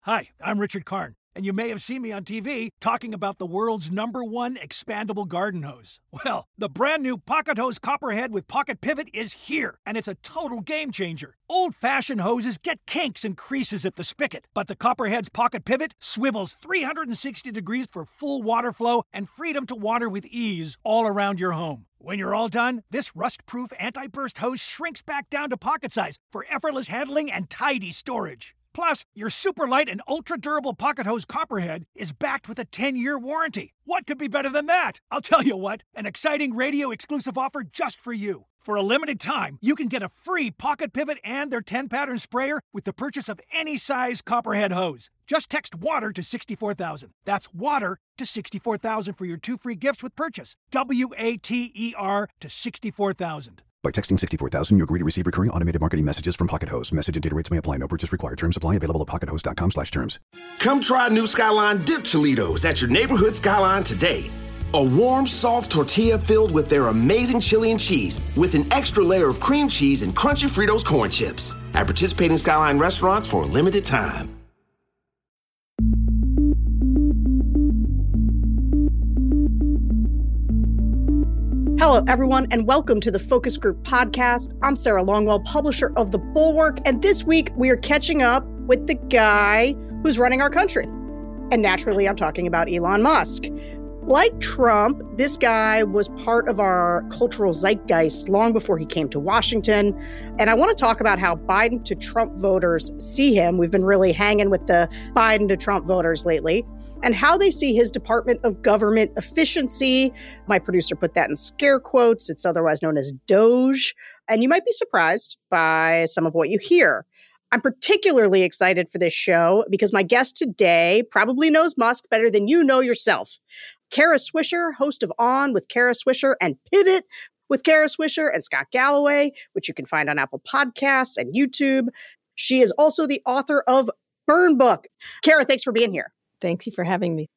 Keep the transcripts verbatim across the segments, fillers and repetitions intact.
Hi, I'm Richard Karn, and you may have seen me on T V talking about the world's number one expandable garden hose. Well, the brand new Pocket Hose Copperhead with Pocket Pivot is here, and it's a total game changer. Old-fashioned hoses get kinks and creases at the spigot, but the Copperhead's Pocket Pivot swivels three hundred sixty degrees for full water flow and freedom to water with ease all around your home. When you're all done, this rust-proof anti-burst hose shrinks back down to pocket size for effortless handling and tidy storage. Plus, your super light and ultra-durable Pocket Hose Copperhead is backed with a ten-year warranty. What could be better than that? I'll tell you what, an exciting radio-exclusive offer just for you. For a limited time, you can get a free Pocket Pivot and their ten-pattern sprayer with the purchase of any size Copperhead hose. Just text WATER to sixty-four thousand. That's WATER to sixty-four thousand for your two free gifts with purchase. W A T E R to sixty-four thousand. By texting sixty-four thousand, you agree to receive recurring automated marketing messages from Pocket Hose. Message and data rates may apply. No purchase required. Terms apply. Available at pockethose.com slash terms. Come try new Skyline Dip Cholitos at your neighborhood Skyline today. A warm, soft tortilla filled with their amazing chili and cheese with an extra layer of cream cheese and crunchy Fritos corn chips. At participating Skyline restaurants for a limited time. Hello, everyone, and welcome to the Focus Group podcast. I'm Sarah Longwell, publisher of The Bulwark, and this week we are catching up with the guy who's running our country. And naturally, I'm talking about Elon Musk. Like Trump, this guy was part of our cultural zeitgeist long before he came to Washington. And I want to talk about how Biden to Trump voters see him. We've been really hanging with the Biden to Trump voters lately. And how they see his Department of Government efficiency. My producer put that in scare quotes. It's otherwise known as Doge. And you might be surprised by some of what you hear. I'm particularly excited for this show because my guest today probably knows Musk better than you know yourself. Kara Swisher, host of On with Kara Swisher and Pivot with Kara Swisher and Scott Galloway, which you can find on Apple Podcasts and YouTube. She is also the author of Burn Book. Kara, thanks for being here. Thank you for having me.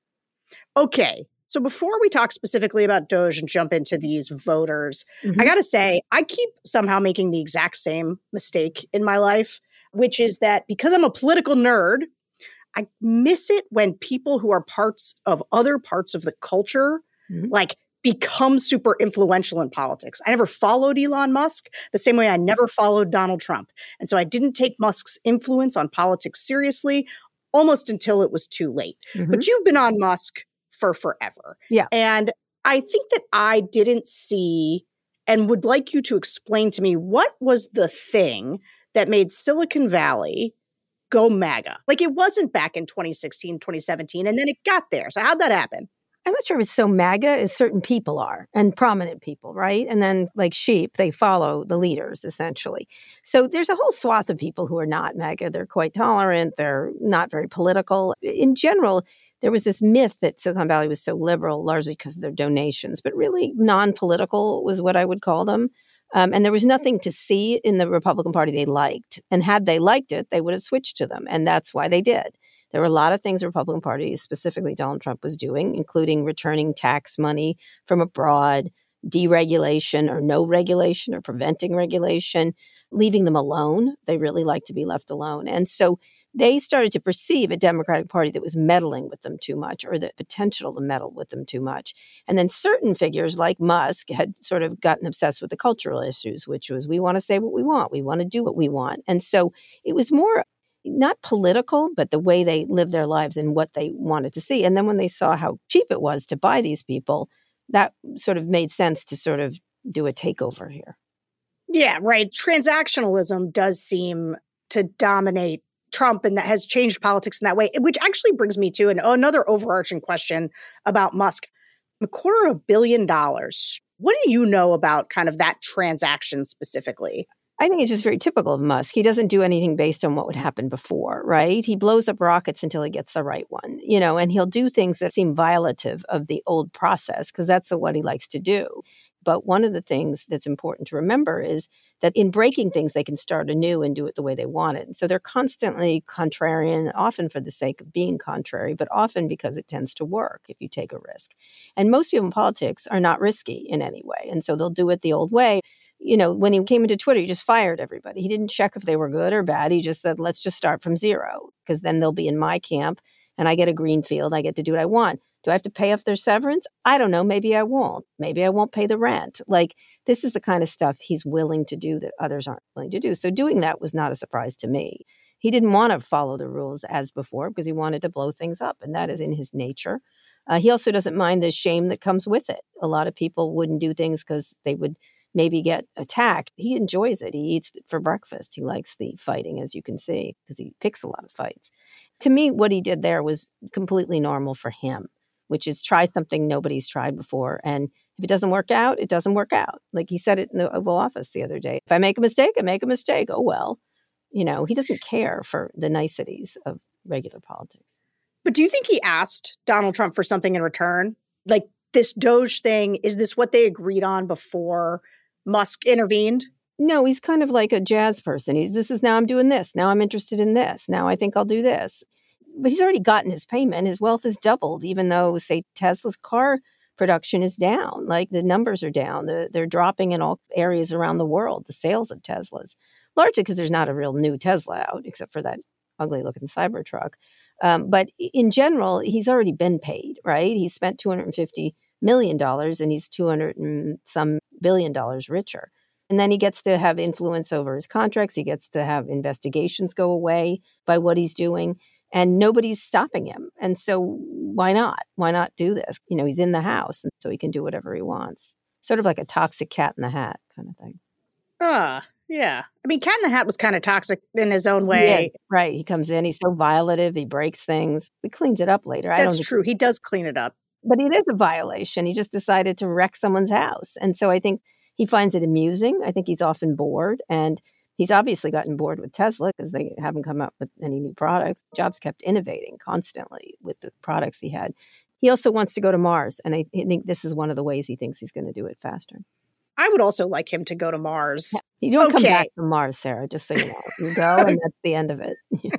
Okay. So before we talk specifically about Doge and jump into these voters, mm-hmm. I got to say, I keep somehow making the exact same mistake in my life, which is that because I'm a political nerd, I miss it when people who are parts of other parts of the culture, mm-hmm. like become super influential in politics. I never followed Elon Musk the same way I never followed Donald Trump. And so I didn't take Musk's influence on politics seriously almost until it was too late. Mm-hmm. But you've been on Musk for forever. Yeah. And I think that I didn't see and would like you to explain to me what was the thing that made Silicon Valley go MAGA? Like it wasn't back in twenty sixteen, twenty seventeen, and then it got there. So how'd that happen? I'm not sure it's so MAGA as certain people are, and prominent people, right? And then like sheep, they follow the leaders, essentially. So there's a whole swath of people who are not MAGA. They're quite tolerant. They're not very political. In general, there was this myth that Silicon Valley was so liberal, largely because of their donations, but really non-political was what I would call them. Um, and there was nothing to see in the Republican Party they liked. And had they liked it, they would have switched to them. And that's why they did. There were a lot of things the Republican Party, specifically Donald Trump, was doing, including returning tax money from abroad, deregulation or no regulation or preventing regulation, leaving them alone. They really like to be left alone. And so they started to perceive a Democratic Party that was meddling with them too much or the potential to meddle with them too much. And then certain figures like Musk had sort of gotten obsessed with the cultural issues, which was we want to say what we want. We want to do what we want. And so it was more not political, but the way they lived their lives and what they wanted to see. And then when they saw how cheap it was to buy these people, that sort of made sense to sort of do a takeover here. Yeah, right. Transactionalism does seem to dominate Trump, and that has changed politics in that way, which actually brings me to an, another overarching question about Musk. A quarter of a billion dollars. What do you know about kind of that transaction specifically? I think it's just very typical of Musk. He doesn't do anything based on what would happen before, right? He blows up rockets until he gets the right one, you know, and he'll do things that seem violative of the old process because that's what he likes to do. But one of the things that's important to remember is that in breaking things, they can start anew and do it the way they want it. And so they're constantly contrarian, often for the sake of being contrary, but often because it tends to work if you take a risk. And most people in politics are not risky in any way. And so they'll do it the old way. You know, when he came into Twitter, he just fired everybody. He didn't check if they were good or bad. He just said, let's just start from zero, because then they'll be in my camp and I get a green field. I get to do what I want. Do I have to pay off their severance? I don't know. Maybe I won't. Maybe I won't pay the rent. Like, this is the kind of stuff he's willing to do that others aren't willing to do. So doing that was not a surprise to me. He didn't want to follow the rules as before because he wanted to blow things up, and that is in his nature. Uh, he also doesn't mind the shame that comes with it. A lot of people wouldn't do things because they would maybe get attacked. He enjoys it. He eats it for breakfast. He likes the fighting, as you can see, because he picks a lot of fights. To me, what he did there was completely normal for him, which is try something nobody's tried before. And if it doesn't work out, it doesn't work out. Like he said it in the Oval Office the other day. If I make a mistake, I make a mistake. Oh, well, you know, he doesn't care for the niceties of regular politics. But do you think he asked Donald Trump for something in return? Like this Doge thing, is this what they agreed on before Musk intervened? No, he's kind of like a jazz person. He's, this is now I'm doing this. Now I'm interested in this. Now I think I'll do this. But he's already gotten his payment. His wealth has doubled, even though, say, Tesla's car production is down. Like the numbers are down. They're, they're dropping in all areas around the world, the sales of Teslas, largely because there's not a real new Tesla out, except for that ugly looking Cybertruck. Um, but in general, he's already been paid, right? He spent two hundred fifty million dollars and he's two hundred and some billion dollars richer. And then he gets to have influence over his contracts. He gets to have investigations go away by what he's doing. And nobody's stopping him. And so why not? Why not do this? You know, he's in the house, and so he can do whatever he wants. Sort of like a toxic cat in the hat kind of thing. Ah, uh, yeah. I mean, Cat in the Hat was kind of toxic in his own way. Yeah, right. He comes in, he's so violative, he breaks things. He cleans it up later. That's I don't true. He does clean it up. But it is a violation. He just decided to wreck someone's house. And so I think he finds it amusing. I think he's often bored. And he's obviously gotten bored with Tesla because they haven't come up with any new products. Jobs kept innovating constantly with the products he had. He also wants to go to Mars. And I think this is one of the ways he thinks he's going to do it faster. I would also like him to go to Mars. Yeah. You don't okay. come back from Mars, Sarah, just so you know. You go and that's the end of it.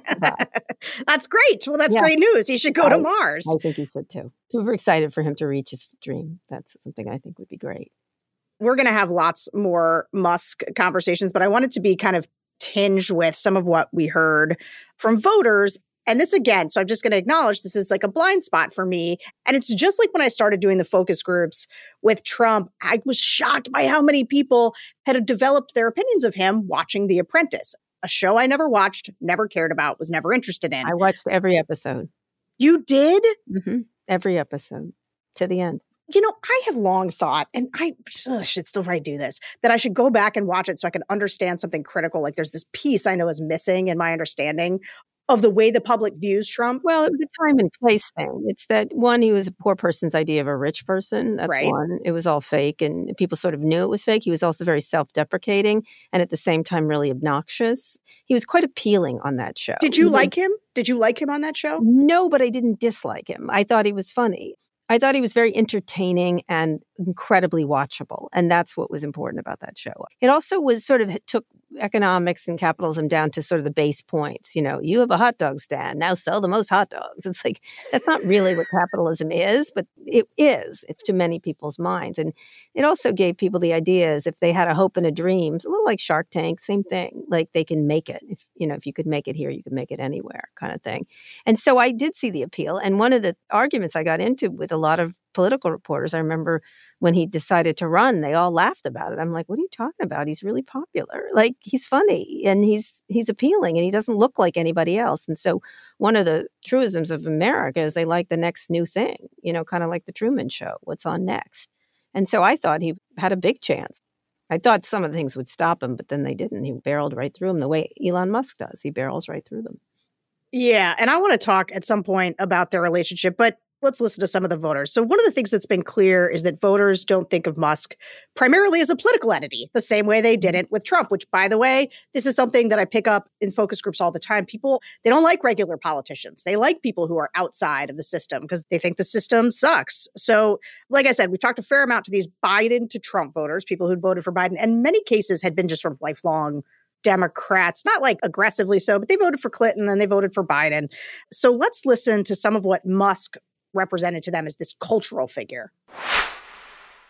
That's great. Well, that's yeah. great news. He should go I, to Mars. I think he should too. Super excited for him to reach his dream. That's something I think would be great. We're going to have lots more Musk conversations, but I wanted to be kind of tinged with some of what we heard from voters. And this again, so I'm just going to acknowledge this is like a blind spot for me. And it's just like when I started doing the focus groups with Trump, I was shocked by how many people had developed their opinions of him watching The Apprentice, a show I never watched, never cared about, was never interested in. I watched every episode. You did? Mm-hmm. Every episode to the end. You know, I have long thought, and I ugh, should still probably do this, that I should go back and watch it so I can understand something critical. Like there's this piece I know is missing in my understanding of the way the public views Trump. Well, it was a time and place thing. It's that, one, he was a poor person's idea of a rich person. That's right. one. It was all fake, and people sort of knew it was fake. He was also very self-deprecating and at the same time really obnoxious. He was quite appealing on that show. Did you Even, like him? Did you like him on that show? No, but I didn't dislike him. I thought he was funny. I thought he was very entertaining and incredibly watchable. And that's what was important about that show. It also was sort of it took economics and capitalism down to sort of the base points. You know, you have a hot dog stand, now sell the most hot dogs. It's like, that's not really what capitalism is, but it is. It's to many people's minds. And it also gave people the ideas if they had a hope and a dream, a little like Shark Tank, same thing. Like they can make it. If, you know, if you could make it here, you could make it anywhere kind of thing. And so I did see the appeal. And one of the arguments I got into with a lot of political reporters, I remember when he decided to run, they all laughed about it. I'm like, what are you talking about? He's really popular. Like, he's funny and he's he's appealing and he doesn't look like anybody else. And so one of the truisms of America is they like the next new thing, you know, kind of like the Truman Show, what's on next. And so I thought he had a big chance. I thought some of the things would stop him, but then they didn't. He barreled right through them the way Elon Musk does. He barrels right through them. Yeah. And I want to talk at some point about their relationship, but let's listen to some of the voters. So one of the things that's been clear is that voters don't think of Musk primarily as a political entity, the same way they didn't with Trump, which, by the way, this is something that I pick up in focus groups all the time. People, they don't like regular politicians. They like people who are outside of the system because they think the system sucks. So, like I said, we've talked a fair amount to these Biden to Trump voters, people who'd voted for Biden, and in many cases had been just sort of lifelong Democrats, not like aggressively so, but they voted for Clinton and they voted for Biden. So let's listen to some of what Musk represented to them as this cultural figure.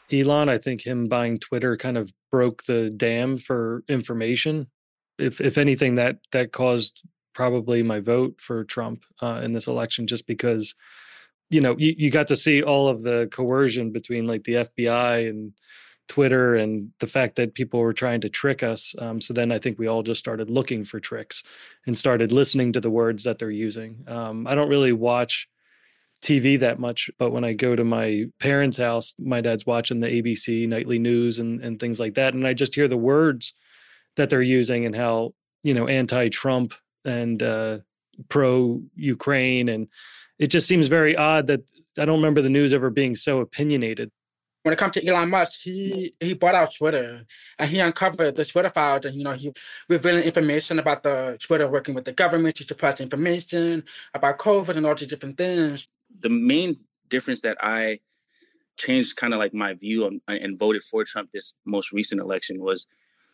Elon. I think him buying Twitter kind of broke the dam for information. If if anything, that that caused probably my vote for Trump uh, in this election, just because, you know, you, you got to see all of the coercion between like the F B I and Twitter and the fact that people were trying to trick us. Um, so then I think we all just started looking for tricks and started listening to the words that they're using. Um, I don't really watch T V that much, but when I go to my parents' house, my dad's watching the A B C nightly news and, and things like that. And I just hear the words that they're using and how, you know, anti-Trump and uh, pro-Ukraine. And it just seems very odd that I don't remember the news ever being so opinionated. When it comes to Elon Musk, he he bought out Twitter and he uncovered the Twitter files, and you know he revealing information about the Twitter working with the government to suppress information about COVID and all these different things. The main difference that I changed kind of like my view on, and voted for Trump this most recent election was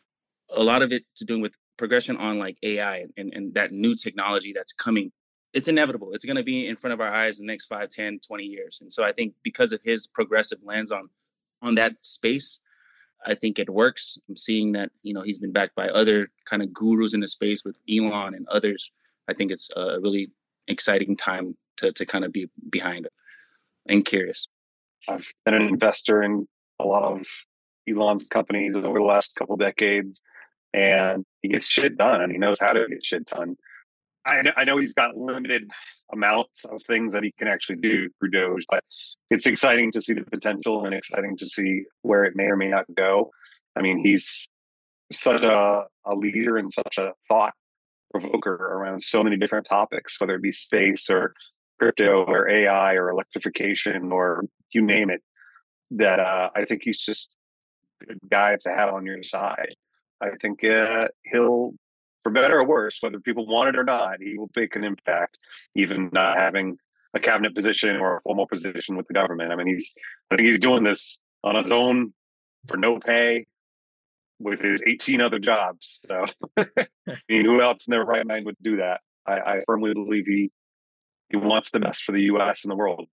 a lot of it to do with progression on like A I and, and that new technology that's coming. It's inevitable. It's going to be in front of our eyes in the next five, ten, twenty years. And so I think because of his progressive lens on on that space, I think it works. I'm seeing that, you know, he's been backed by other kind of gurus in the space with Elon and others. I think it's a really exciting time to to kind of be behind it and curious. I've been an investor in a lot of Elon's companies over the last couple of decades, and he gets shit done, and he knows how to get shit done. I know, I know he's got limited amounts of things that he can actually do through Doge, but it's exciting to see the potential and exciting to see where it may or may not go. I mean, he's such a, a leader and such a thought provoker around so many different topics, whether it be space or crypto or A I or electrification or you name it, that uh, I think he's just a good guy to have on your side. I think uh, he'll, for better or worse, whether people want it or not, he will make an impact, even not having a cabinet position or a formal position with the government. I mean, he's, I think he's doing this on his own for no pay with his eighteen other jobs. So, I mean, who else in their right mind would do that? I, I firmly believe he, he wants the best for the U S and the world.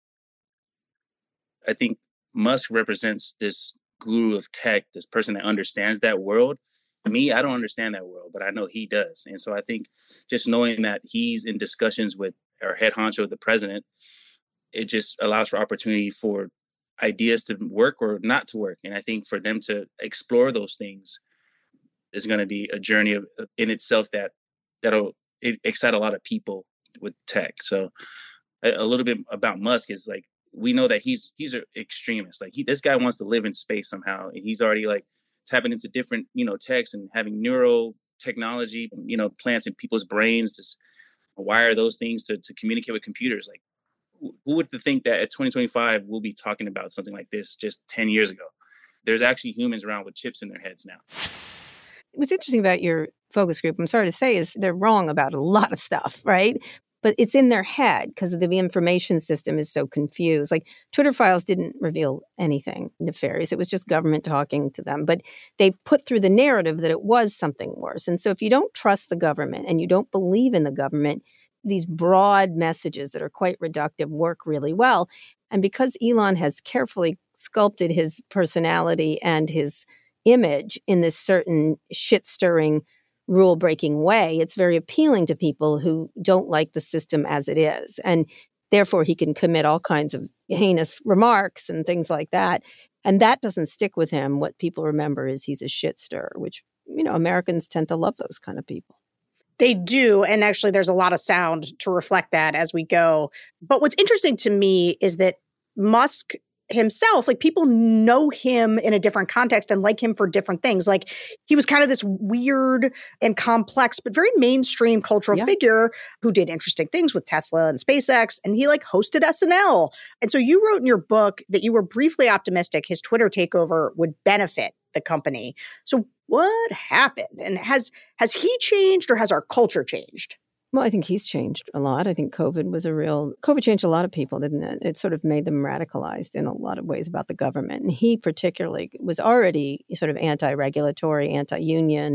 I think Musk represents this guru of tech, this person that understands that world. Me, I don't understand that world, but I know he does. And so I think just knowing that he's in discussions with our head honcho, the president, it just allows for opportunity for ideas to work or not to work. And I think for them to explore those things is going to be a journey of, in itself that that'll excite a lot of people with tech. So a, a little bit about Musk is like, we know that he's he's an extremist. Like he, this guy wants to live in space somehow. And he's already like tapping into different, you know, techs and having neuro technology, you know, plants in people's brains to wire those things to, to communicate with computers. Like, who would think that at twenty twenty-five, we'll be talking about something like this just ten years ago? There's actually humans around with chips in their heads now. What's interesting about your focus group, I'm sorry to say, is they're wrong about a lot of stuff, right? But it's in their head because the information system is so confused. Like Twitter files didn't reveal anything nefarious. It was just government talking to them. But they put through the narrative that it was something worse. And so if you don't trust the government and you don't believe in the government, these broad messages that are quite reductive work really well. And because Elon has carefully sculpted his personality and his image in this certain shit-stirring, rule-breaking way, it's very appealing to people who don't like the system as it is. And therefore, he can commit all kinds of heinous remarks and things like that. And that doesn't stick with him. What people remember is he's a shit-stirrer, which, you know, Americans tend to love those kind of people. They do. And actually, there's a lot of sound to reflect that as we go. But what's interesting to me is that Musk himself, like people know him in a different context and like him for different things. Like he was kind of this weird and complex, but very mainstream cultural yeah. figure who did interesting things with Tesla and SpaceX. And he like hosted S N L. And so you wrote in your book that you were briefly optimistic his Twitter takeover would benefit the company. So what happened? And has has he changed or has our culture changed? Well, I think he's changed a lot. I think COVID was a real, COVID changed a lot of people, didn't it? It sort of made them radicalized in a lot of ways about the government. And he particularly was already sort of anti-regulatory, anti-union,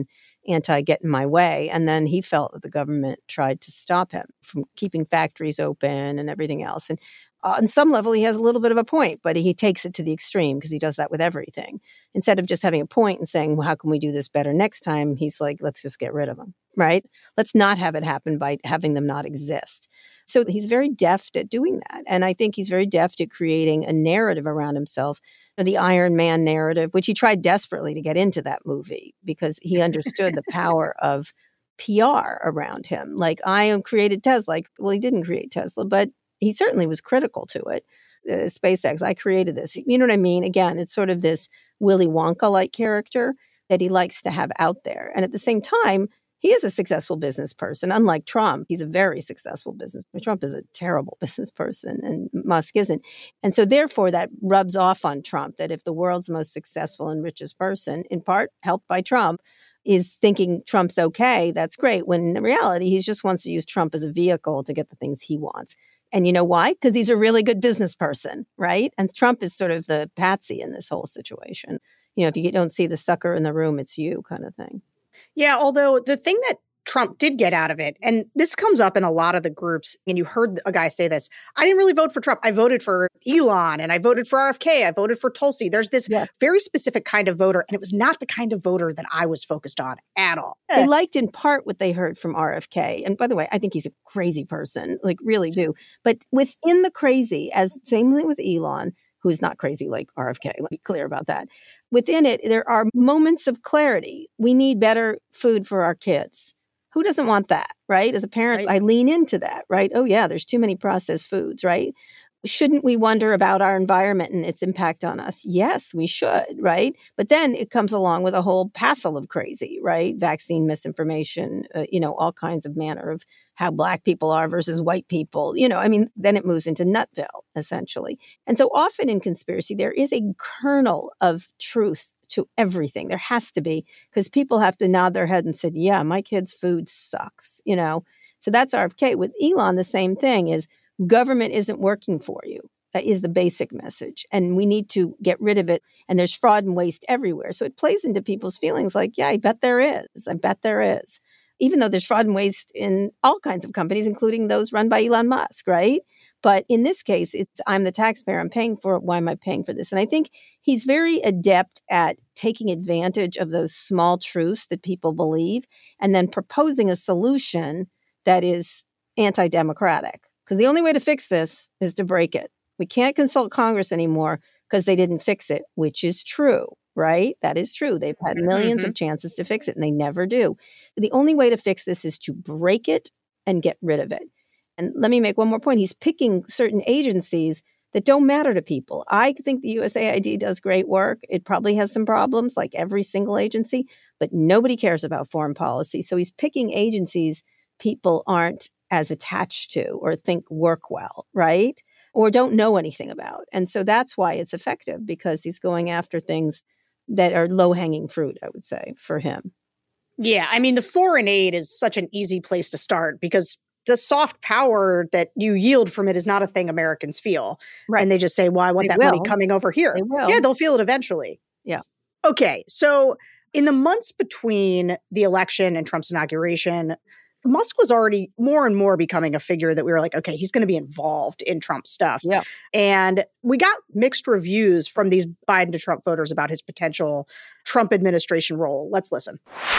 anti-get in my way. And then he felt that the government tried to stop him from keeping factories open and everything else. And uh, on some level, he has a little bit of a point, but he takes it to the extreme because he does that with everything. Instead of just having a point and saying, well, how can we do this better next time? He's like, let's just get rid of them, right? Let's not have it happen by having them not exist. So he's very deft at doing that. And I think he's very deft at creating a narrative around himself, the Iron Man narrative, which he tried desperately to get into that movie because he understood the power of P R around him. Like, I created Tesla. Like, well, he didn't create Tesla, but he certainly was critical to it. Uh, SpaceX, I created this. You know what I mean? Again, it's sort of this Willy Wonka-like character that he likes to have out there. And at the same time, he is a successful business person. Unlike Trump, he's a very successful business. Trump is a terrible business person, and Musk isn't. And so therefore, that rubs off on Trump, that if the world's most successful and richest person, in part helped by Trump, is thinking Trump's okay, that's great. When in reality, he just wants to use Trump as a vehicle to get the things he wants. And you know why? Because he's a really good business person, right? And Trump is sort of the patsy in this whole situation. You know, if you don't see the sucker in the room, it's you kind of thing. Yeah, although the thing that Trump did get out of it, and this comes up in a lot of the groups, and you heard a guy say this, I didn't really vote for Trump. I voted for Elon, and I voted for R F K. I voted for Tulsi. There's this yeah. very specific kind of voter, and it was not the kind of voter that I was focused on at all. They liked in part what they heard from R F K. And by the way, I think he's a crazy person, like really do. But within the crazy, as same thing with Elon, who is not crazy like R F K. Let me be clear about that. Within it, there are moments of clarity. We need better food for our kids. Who doesn't want that, right? As a parent, right. I lean into that, right? Oh, yeah, there's too many processed foods, right? Shouldn't we wonder about our environment and its impact on us? Yes, we should, right? But then it comes along with a whole passel of crazy, right? Vaccine misinformation, uh, you know, all kinds of manner of how Black people are versus white people. You know, I mean, then it moves into Nutville, essentially. And so often in conspiracy, there is a kernel of truth to everything. There has to be, because people have to nod their head and say, yeah, my kid's food sucks, you know? So that's R F K. With Elon, the same thing is, government isn't working for you. That is the basic message. And we need to get rid of it. And there's fraud and waste everywhere. So it plays into people's feelings like, yeah, I bet there is. I bet there is. Even though there's fraud and waste in all kinds of companies, including those run by Elon Musk, right? But in this case, it's I'm the taxpayer. I'm paying for it. Why am I paying for this? And I think he's very adept at taking advantage of those small truths that people believe and then proposing a solution that is anti-democratic. Because the only way to fix this is to break it. We can't consult Congress anymore because they didn't fix it, which is true, right? That is true. They've had millions mm-hmm. of chances to fix it, and they never do. The only way to fix this is to break it and get rid of it. And let me make one more point. He's picking certain agencies that don't matter to people. I think the U S A I D does great work. It probably has some problems, like every single agency, but nobody cares about foreign policy. So he's picking agencies people aren't as attached to or think work well, right? Or don't know anything about. And so that's why it's effective, because he's going after things that are low-hanging fruit, I would say, for him. Yeah, I mean, the foreign aid is such an easy place to start because the soft power that you yield from it is not a thing Americans feel. Right. And they just say, well, I want they that will. money coming over here. They will. Yeah, they'll feel it eventually. Yeah. Okay, so in the months between the election and Trump's inauguration, Musk was already more and more becoming a figure that we were like, okay, he's going to be involved in Trump stuff. Yeah. And we got mixed reviews from these Biden to Trump voters about his potential Trump administration role. Let's listen.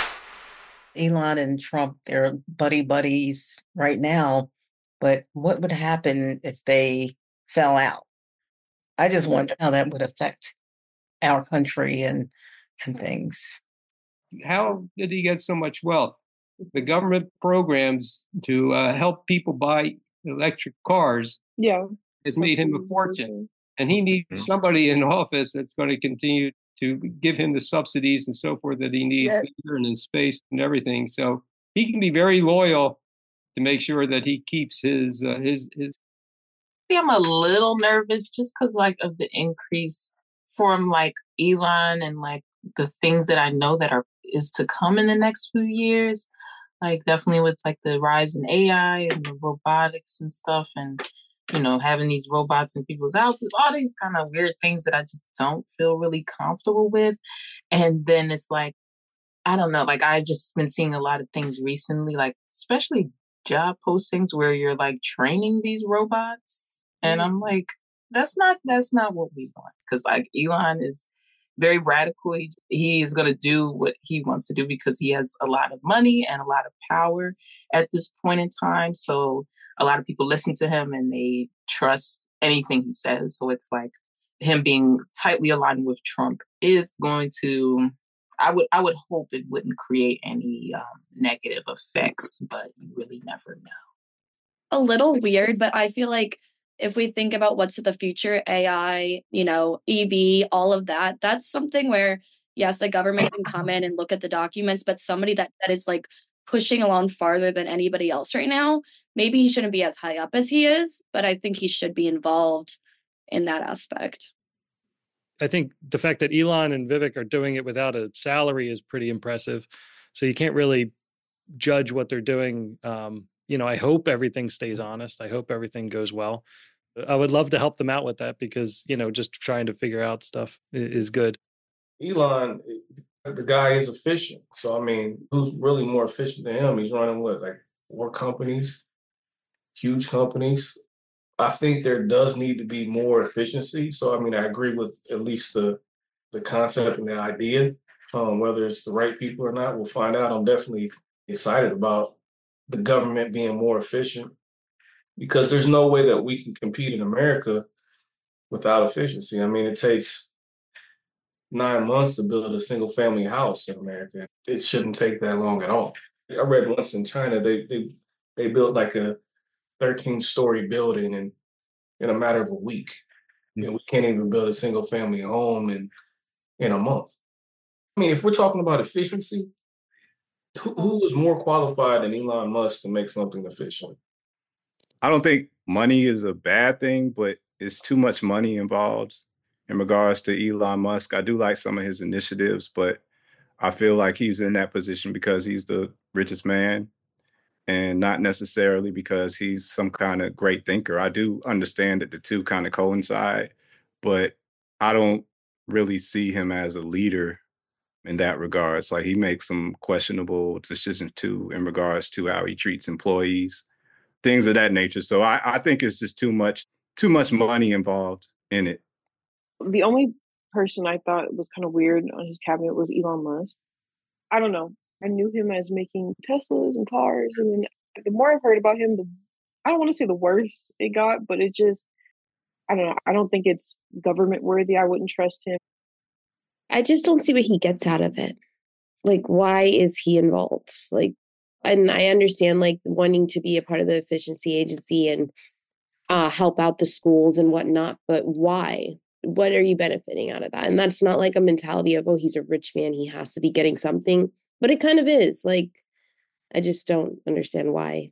Elon and Trump, they're buddy buddies right now. But what would happen if they fell out? I just wonder how that would affect our country and and things. How did he get so much wealth? The government programs to uh, help people buy electric cars yeah, has made him a fortune. And he needs somebody in office that's going to continue to give him the subsidies and so forth that he needs Yes. here and in space and everything. So he can be very loyal to make sure that he keeps his uh, his his. See, I'm a little nervous just because, like, of the increase from like Elon and like the things that I know that are is to come in the next few years. Like definitely with like the rise in A I and the robotics and stuff, and you know having these robots in people's houses, all these kind of weird things that I just don't feel really comfortable with. And then it's like I don't know, like I just been seeing a lot of things recently, like especially job postings where you're like training these robots. And I'm like, that's not that's not what we want. Because like Elon is very radical. He, he is going to do what he wants to do because he has a lot of money and a lot of power at this point in time. So a lot of people listen to him and they trust anything he says. So it's like him being tightly aligned with Trump is going to, I would I would hope it wouldn't create any um, negative effects, but you really never know. A little weird, but I feel like if we think about what's the future, A I, you know, E V, all of that, that's something where, yes, the government can come in and look at the documents, but somebody that, that is like pushing along farther than anybody else right now, maybe he shouldn't be as high up as he is, but I think he should be involved in that aspect. I think the fact that Elon and Vivek are doing it without a salary is pretty impressive. So you can't really judge what they're doing. Um, you know, I hope everything stays honest. I hope everything goes well. I would love to help them out with that because, you know, just trying to figure out stuff is good. Elon, the guy is efficient. So, I mean, who's really more efficient than him? He's running what, like four companies, huge companies. I think there does need to be more efficiency. So, I mean, I agree with at least the the concept and the idea. Um, whether it's the right people or not, we'll find out. I'm definitely excited about the government being more efficient because there's no way that we can compete in America without efficiency. I mean, it takes nine months to build a single family house in America. It shouldn't take that long at all. I read once in China, they they they built like a thirteen story building in, in a matter of a week. Mm-hmm. And we can't even build a single family home in, in a month. I mean, if we're talking about efficiency, who, who is more qualified than Elon Musk to make something efficient? I don't think money is a bad thing, but it's too much money involved in regards to Elon Musk. I do like some of his initiatives, but I feel like he's in that position because he's the richest man and not necessarily because he's some kind of great thinker. I do understand that the two kind of coincide, but I don't really see him as a leader in that regards. Like he makes some questionable decisions too in regards to how he treats employees, things of that nature. So I, I think it's just too much, too much money involved in it. The only person I thought was kind of weird on his cabinet was Elon Musk. I don't know. I knew him as making Teslas and cars. And then the more I've heard about him, the I don't want to say the worse it got, but it just, I don't know. I don't think it's government worthy. I wouldn't trust him. I just don't see what he gets out of it. Like, why is he involved? Like, and I understand like wanting to be a part of the efficiency agency and uh, help out the schools and whatnot, but why? What are you benefiting out of that? And that's not like a mentality of, oh, he's a rich man, he has to be getting something. But it kind of is. Like, I just don't understand why.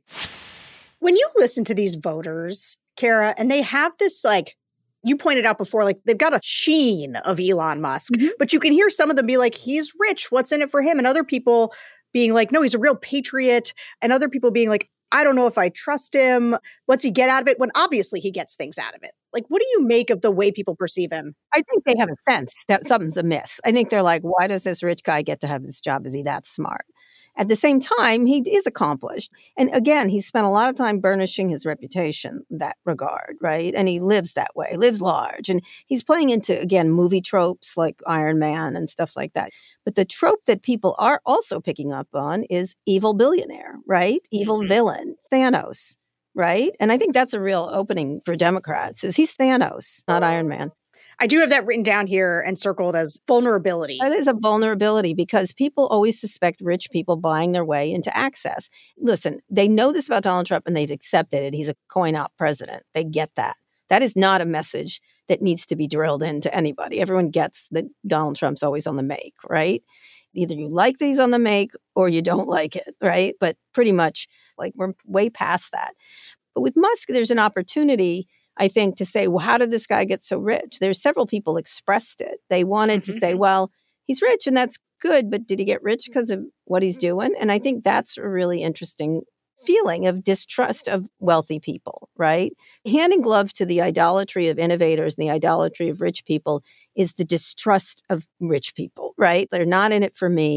When you listen to these voters, Kara, and they have this, like, you pointed out before, like, they've got a sheen of Elon Musk, mm-hmm. but you can hear some of them be like, he's rich, what's in it for him? And other people being like, no, he's a real patriot. And other people being like, I don't know if I trust him. What's he get out of it? When obviously he gets things out of it. Like, what do you make of the way people perceive him? I think they have a sense that something's amiss. I think they're like, why does this rich guy get to have this job? Is he that smart? At the same time, he is accomplished. And again, he spent a lot of time burnishing his reputation in that regard, right? And he lives that way, lives large. And he's playing into, again, movie tropes like Iron Man and stuff like that. But the trope that people are also picking up on is evil billionaire, right? Evil mm-hmm. villain, Thanos, right? And I think that's a real opening for Democrats is he's Thanos, not Iron Man. I do have that written down here and circled as vulnerability. It is a vulnerability because people always suspect rich people buying their way into access. Listen, they know this about Donald Trump and they've accepted it. He's a coin-op president. They get that. That is not a message that needs to be drilled into anybody. Everyone gets that Donald Trump's always on the make, right? Either you like these on the make or you don't like it, right? But pretty much like we're way past that. But with Musk, there's an opportunity, I think, to say, well, how did this guy get so rich? There's several people expressed it. They wanted mm-hmm. to say, well, he's rich and that's good, but did he get rich because of what he's doing? And I think that's a really interesting feeling of distrust of wealthy people, right? Hand in glove to the idolatry of innovators and the idolatry of rich people is the distrust of rich people, right? They're not in it for me.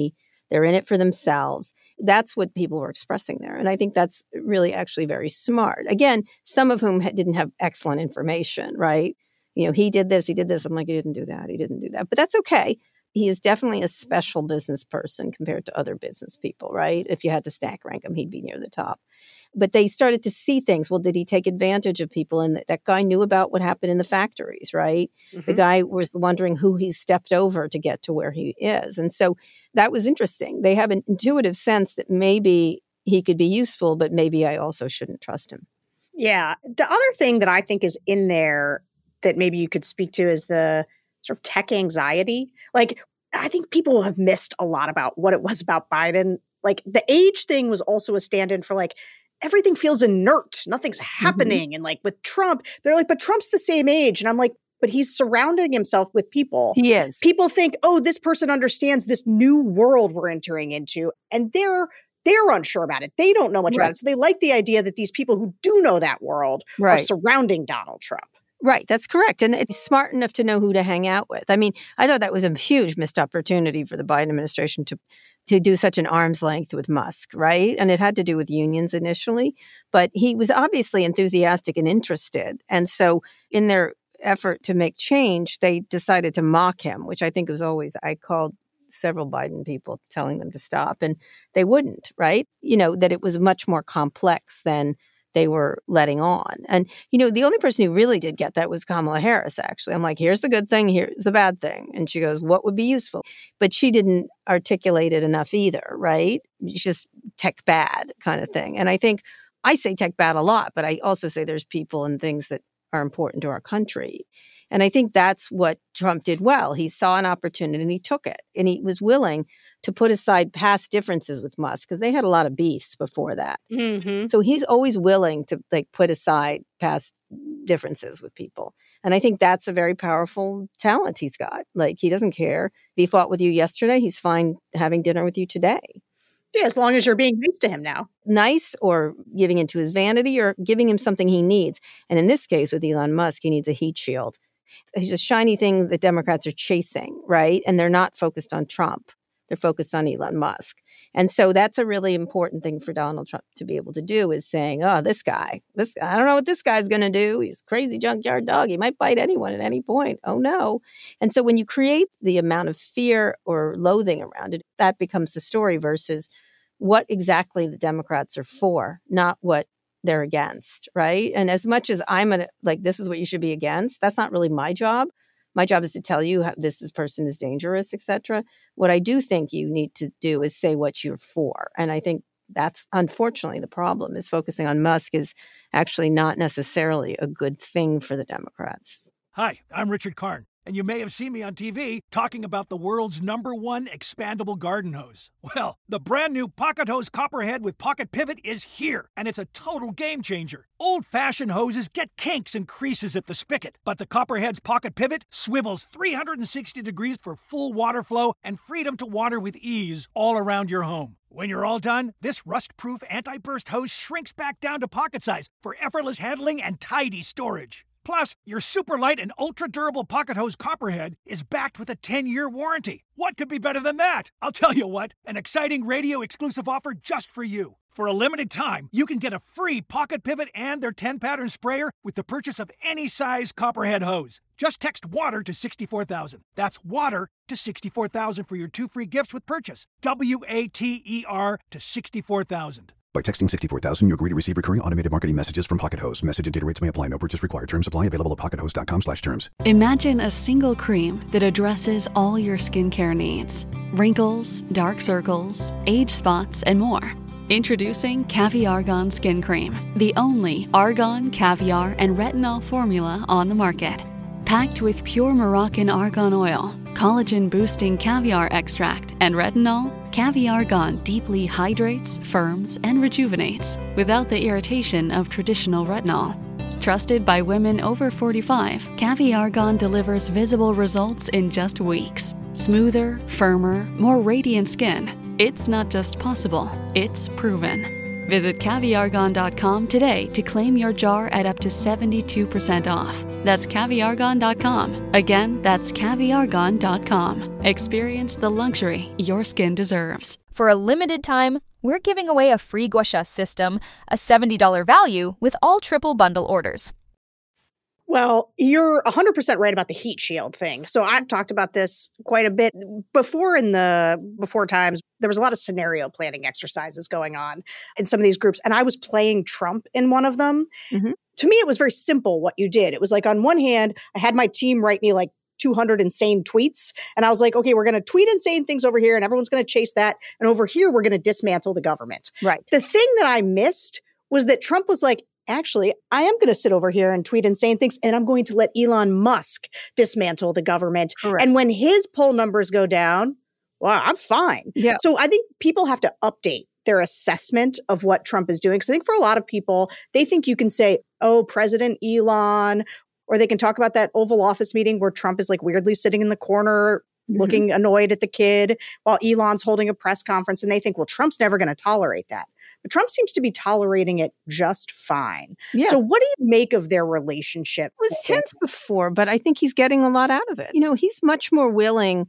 They're in it for themselves. That's what people were expressing there. And I think that's really actually very smart. Again, some of whom didn't have excellent information, right? You know, he did this, he did this. I'm like, he didn't do that, he didn't do that. But that's okay. He is definitely a special business person compared to other business people, right? If you had to stack rank him, he'd be near the top. But they started to see things. Well, did he take advantage of people? And that guy knew about what happened in the factories, right? Mm-hmm. The guy was wondering who he stepped over to get to where he is. And so that was interesting. They have an intuitive sense that maybe he could be useful, but maybe I also shouldn't trust him. Yeah. The other thing that I think is in there that maybe you could speak to is the sort of tech anxiety. Like, I think people have missed a lot about what it was about Biden. Like, the age thing was also a stand-in for, like, everything feels inert. Nothing's happening. Mm-hmm. And, like, with Trump, they're like, but Trump's the same age. And I'm like, but he's surrounding himself with people. He is. People think, oh, this person understands this new world we're entering into. And they're they're unsure about it. They don't know much right. about it. So they like the idea that these people who do know that world right. are surrounding Donald Trump. Right. That's correct. And it's smart enough to know who to hang out with. I mean, I thought that was a huge missed opportunity for the Biden administration to to do such an arm's length with Musk, right? And it had to do with unions initially, but he was obviously enthusiastic and interested. And so in their effort to make change, they decided to mock him, which I think was always, I called several Biden people telling them to stop, and they wouldn't, right? You know, that it was much more complex than they were letting on. And, you know, the only person who really did get that was Kamala Harris, actually. I'm like, here's the good thing, here's the bad thing. And she goes, what would be useful? But she didn't articulate it enough either, right? It's just tech bad kind of thing. And I think I say tech bad a lot, but I also say there's people and things that are important to our country. And I think that's what Trump did well. He saw an opportunity and he took it. And he was willing to put aside past differences with Musk because they had a lot of beefs before that. Mm-hmm. So he's always willing to like put aside past differences with people. And I think that's a very powerful talent he's got. Like, he doesn't care. If he fought with you yesterday, he's fine having dinner with you today. Yeah, as long as you're being nice to him now. Nice, or giving into his vanity, or giving him something he needs. And in this case with Elon Musk, he needs a heat shield. He's a shiny thing that Democrats are chasing, right? And they're not focused on Trump. They're focused on Elon Musk. And so that's a really important thing for Donald Trump to be able to do, is saying, oh, this guy, this I don't know what this guy's going to do. He's a crazy junkyard dog. He might bite anyone at any point. Oh, no. And so when you create the amount of fear or loathing around it, that becomes the story versus what exactly the Democrats are for, not what they're against, right? And as much as I'm a, like, this is what you should be against, that's not really my job. My job is to tell you how this is, person is dangerous, et cetera. What I do think you need to do is say what you're for. And I think that's unfortunately the problem, is focusing on Musk is actually not necessarily a good thing for the Democrats. Hi, I'm Richard Karn, and you may have seen me on T V talking about the world's number one expandable garden hose. Well, the brand new Pocket Hose Copperhead with Pocket Pivot is here, and it's a total game changer. Old-fashioned hoses get kinks and creases at the spigot, but the Copperhead's Pocket Pivot swivels three hundred sixty degrees for full water flow and freedom to water with ease all around your home. When you're all done, this rust-proof anti-burst hose shrinks back down to pocket size for effortless handling and tidy storage. Plus, your super light and ultra-durable Pocket Hose Copperhead is backed with a ten-year warranty. What could be better than that? I'll tell you what, an exciting radio-exclusive offer just for you. For a limited time, you can get a free Pocket Pivot and their ten-pattern sprayer with the purchase of any size Copperhead hose. Just text WATER to sixty-four thousand. That's WATER to sixty-four thousand for your two free gifts with purchase. W A T E R to sixty-four thousand. By texting sixty-four thousand, you agree to receive recurring automated marketing messages from Pocket Hose. Message and data rates may apply. No purchase required. Terms apply. Available at pocket hose dot com slash terms. Imagine a single cream that addresses all your skincare needs. Wrinkles, dark circles, age spots, and more. Introducing Caviargon Skin Cream, the only argan, caviar, and retinol formula on the market. Packed with pure Moroccan argan oil, collagen-boosting caviar extract, and retinol, Caviargon deeply hydrates, firms, and rejuvenates without the irritation of traditional retinol. Trusted by women over forty-five, Caviargon delivers visible results in just weeks. Smoother, firmer, more radiant skin. It's not just possible, it's proven. Visit caviar gon dot com today to claim your jar at up to seventy-two percent off. That's caviar gon dot com. Again, that's caviar gon dot com. Experience the luxury your skin deserves. For a limited time, we're giving away a free gua sha system, a seventy dollars value with all triple bundle orders. Well, you're one hundred percent right about the heat shield thing. So I've talked about this quite a bit before in the before times. There was a lot of scenario planning exercises going on in some of these groups. And I was playing Trump in one of them. Mm-hmm. To me, it was very simple what you did. It was like on one hand, I had my team write me like two hundred insane tweets. And I was like, okay, we're going to tweet insane things over here and everyone's going to chase that. And over here, we're going to dismantle the government. Right. The thing that I missed was that Trump was like, actually, I am going to sit over here and tweet insane things, and I'm going to let Elon Musk dismantle the government. Correct. And when his poll numbers go down, well, I'm fine. Yeah. So I think people have to update their assessment of what Trump is doing. Because I think for a lot of people, they think you can say, oh, President Elon, or they can talk about that Oval Office meeting where Trump is like weirdly sitting in the corner mm-hmm. looking annoyed at the kid while Elon's holding a press conference. And they think, well, Trump's never going to tolerate that. But Trump seems to be tolerating it just fine. Yeah. So what do you make of their relationship? It was tense before, but I think he's getting a lot out of it. You know, he's much more willing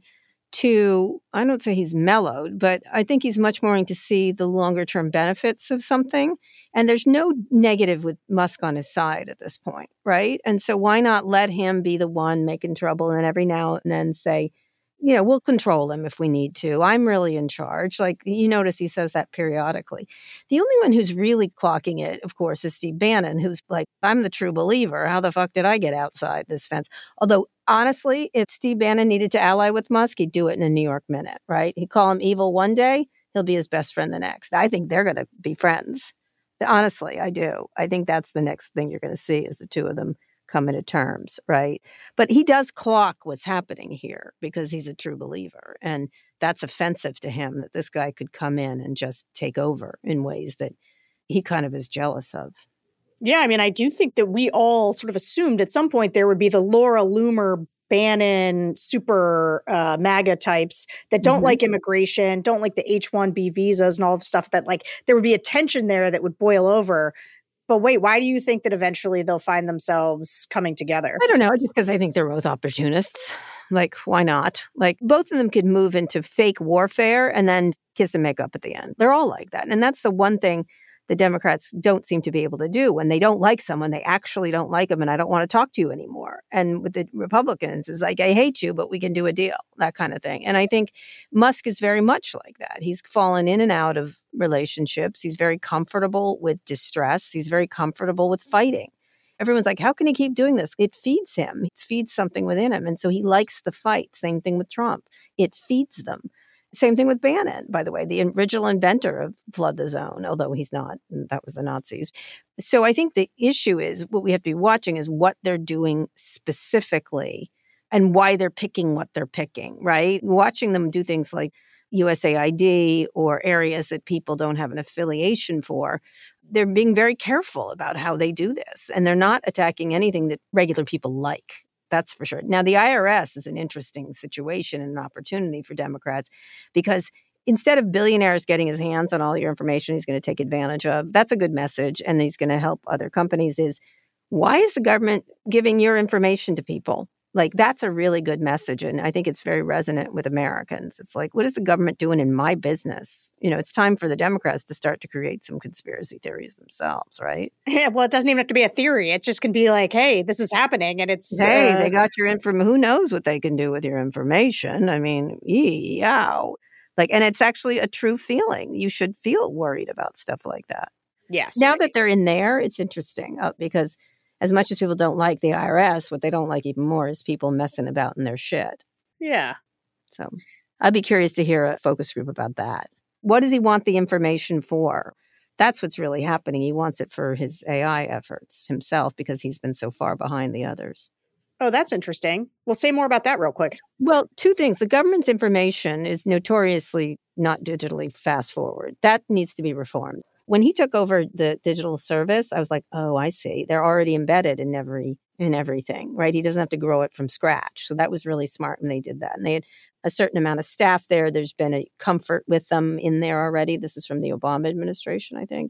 to, I don't say he's mellowed, but I think he's much more willing to see the longer term benefits of something. And there's no negative with Musk on his side at this point, right? And so why not let him be the one making trouble and every now and then say, you know, we'll control him if we need to. I'm really in charge. Like, you notice he says that periodically. The only one who's really clocking it, of course, is Steve Bannon, who's like, I'm the true believer. How the fuck did I get outside this fence? Although, honestly, if Steve Bannon needed to ally with Musk, he'd do it in a New York minute, right? He'd call him evil one day. He'll be his best friend the next. I think they're going to be friends. Honestly, I do. I think that's the next thing you're going to see is the two of them coming to terms, right? But he does clock what's happening here because he's a true believer. And that's offensive to him that this guy could come in and just take over in ways that he kind of is jealous of. Yeah, I mean, I do think that we all sort of assumed at some point there would be the Laura Loomer, Bannon, super uh, MAGA types that don't mm-hmm. like immigration, don't like the H one B visas and all of stuff, that like there would be a tension there that would boil over. But wait, why do you think that eventually they'll find themselves coming together? I don't know, just because I think they're both opportunists. Like, why not? Like, both of them could move into fake warfare and then kiss and make up at the end. They're all like that. And that's the one thing the Democrats don't seem to be able to do. When they don't like someone, they actually don't like them, and I don't want to talk to you anymore. And with the Republicans, it's like, I hate you, but we can do a deal, that kind of thing. And I think Musk is very much like that. He's fallen in and out of relationships. He's very comfortable with distress. He's very comfortable with fighting. Everyone's like, how can he keep doing this? It feeds him. It feeds something within him. And so he likes the fight. Same thing with Trump. It feeds them. Same thing with Bannon, by the way, the original inventor of Flood the Zone, although he's not. That was the Nazis. So I think the issue is what we have to be watching is what they're doing specifically and why they're picking what they're picking, right? Watching them do things like U S A I D or areas that people don't have an affiliation for. They're being very careful about how they do this. And they're not attacking anything that regular people like. That's for sure. Now, the I R S is an interesting situation and an opportunity for Democrats because instead of billionaires getting his hands on all your information he's going to take advantage of, that's a good message, and he's going to help other companies, is why is the government giving your information to people? Like, that's a really good message, and I think it's very resonant with Americans. It's like, what is the government doing in my business? You know, it's time for the Democrats to start to create some conspiracy theories themselves, right? Yeah, well, it doesn't even have to be a theory. It just can be like, hey, this is happening, and it's... Hey, uh... they got your information. Who knows what they can do with your information? I mean, yow. Like, and it's actually a true feeling. You should feel worried about stuff like that. Yes. Now that they're in there, it's interesting uh, because... as much as people don't like the I R S, what they don't like even more is people messing about in their shit. Yeah. So I'd be curious to hear a focus group about that. What does he want the information for? That's what's really happening. He wants it for his A I efforts himself because he's been so far behind the others. Oh, that's interesting. Well, say more about that real quick. Well, two things. The government's information is notoriously not digitally fast forward. That needs to be reformed. When he took over the digital service, I was like, oh, I see. They're already embedded in every in everything, right? He doesn't have to grow it from scratch. So that was really smart when they did that. And they had a certain amount of staff there. There's been a comfort with them in there already. This is from the Obama administration, I think.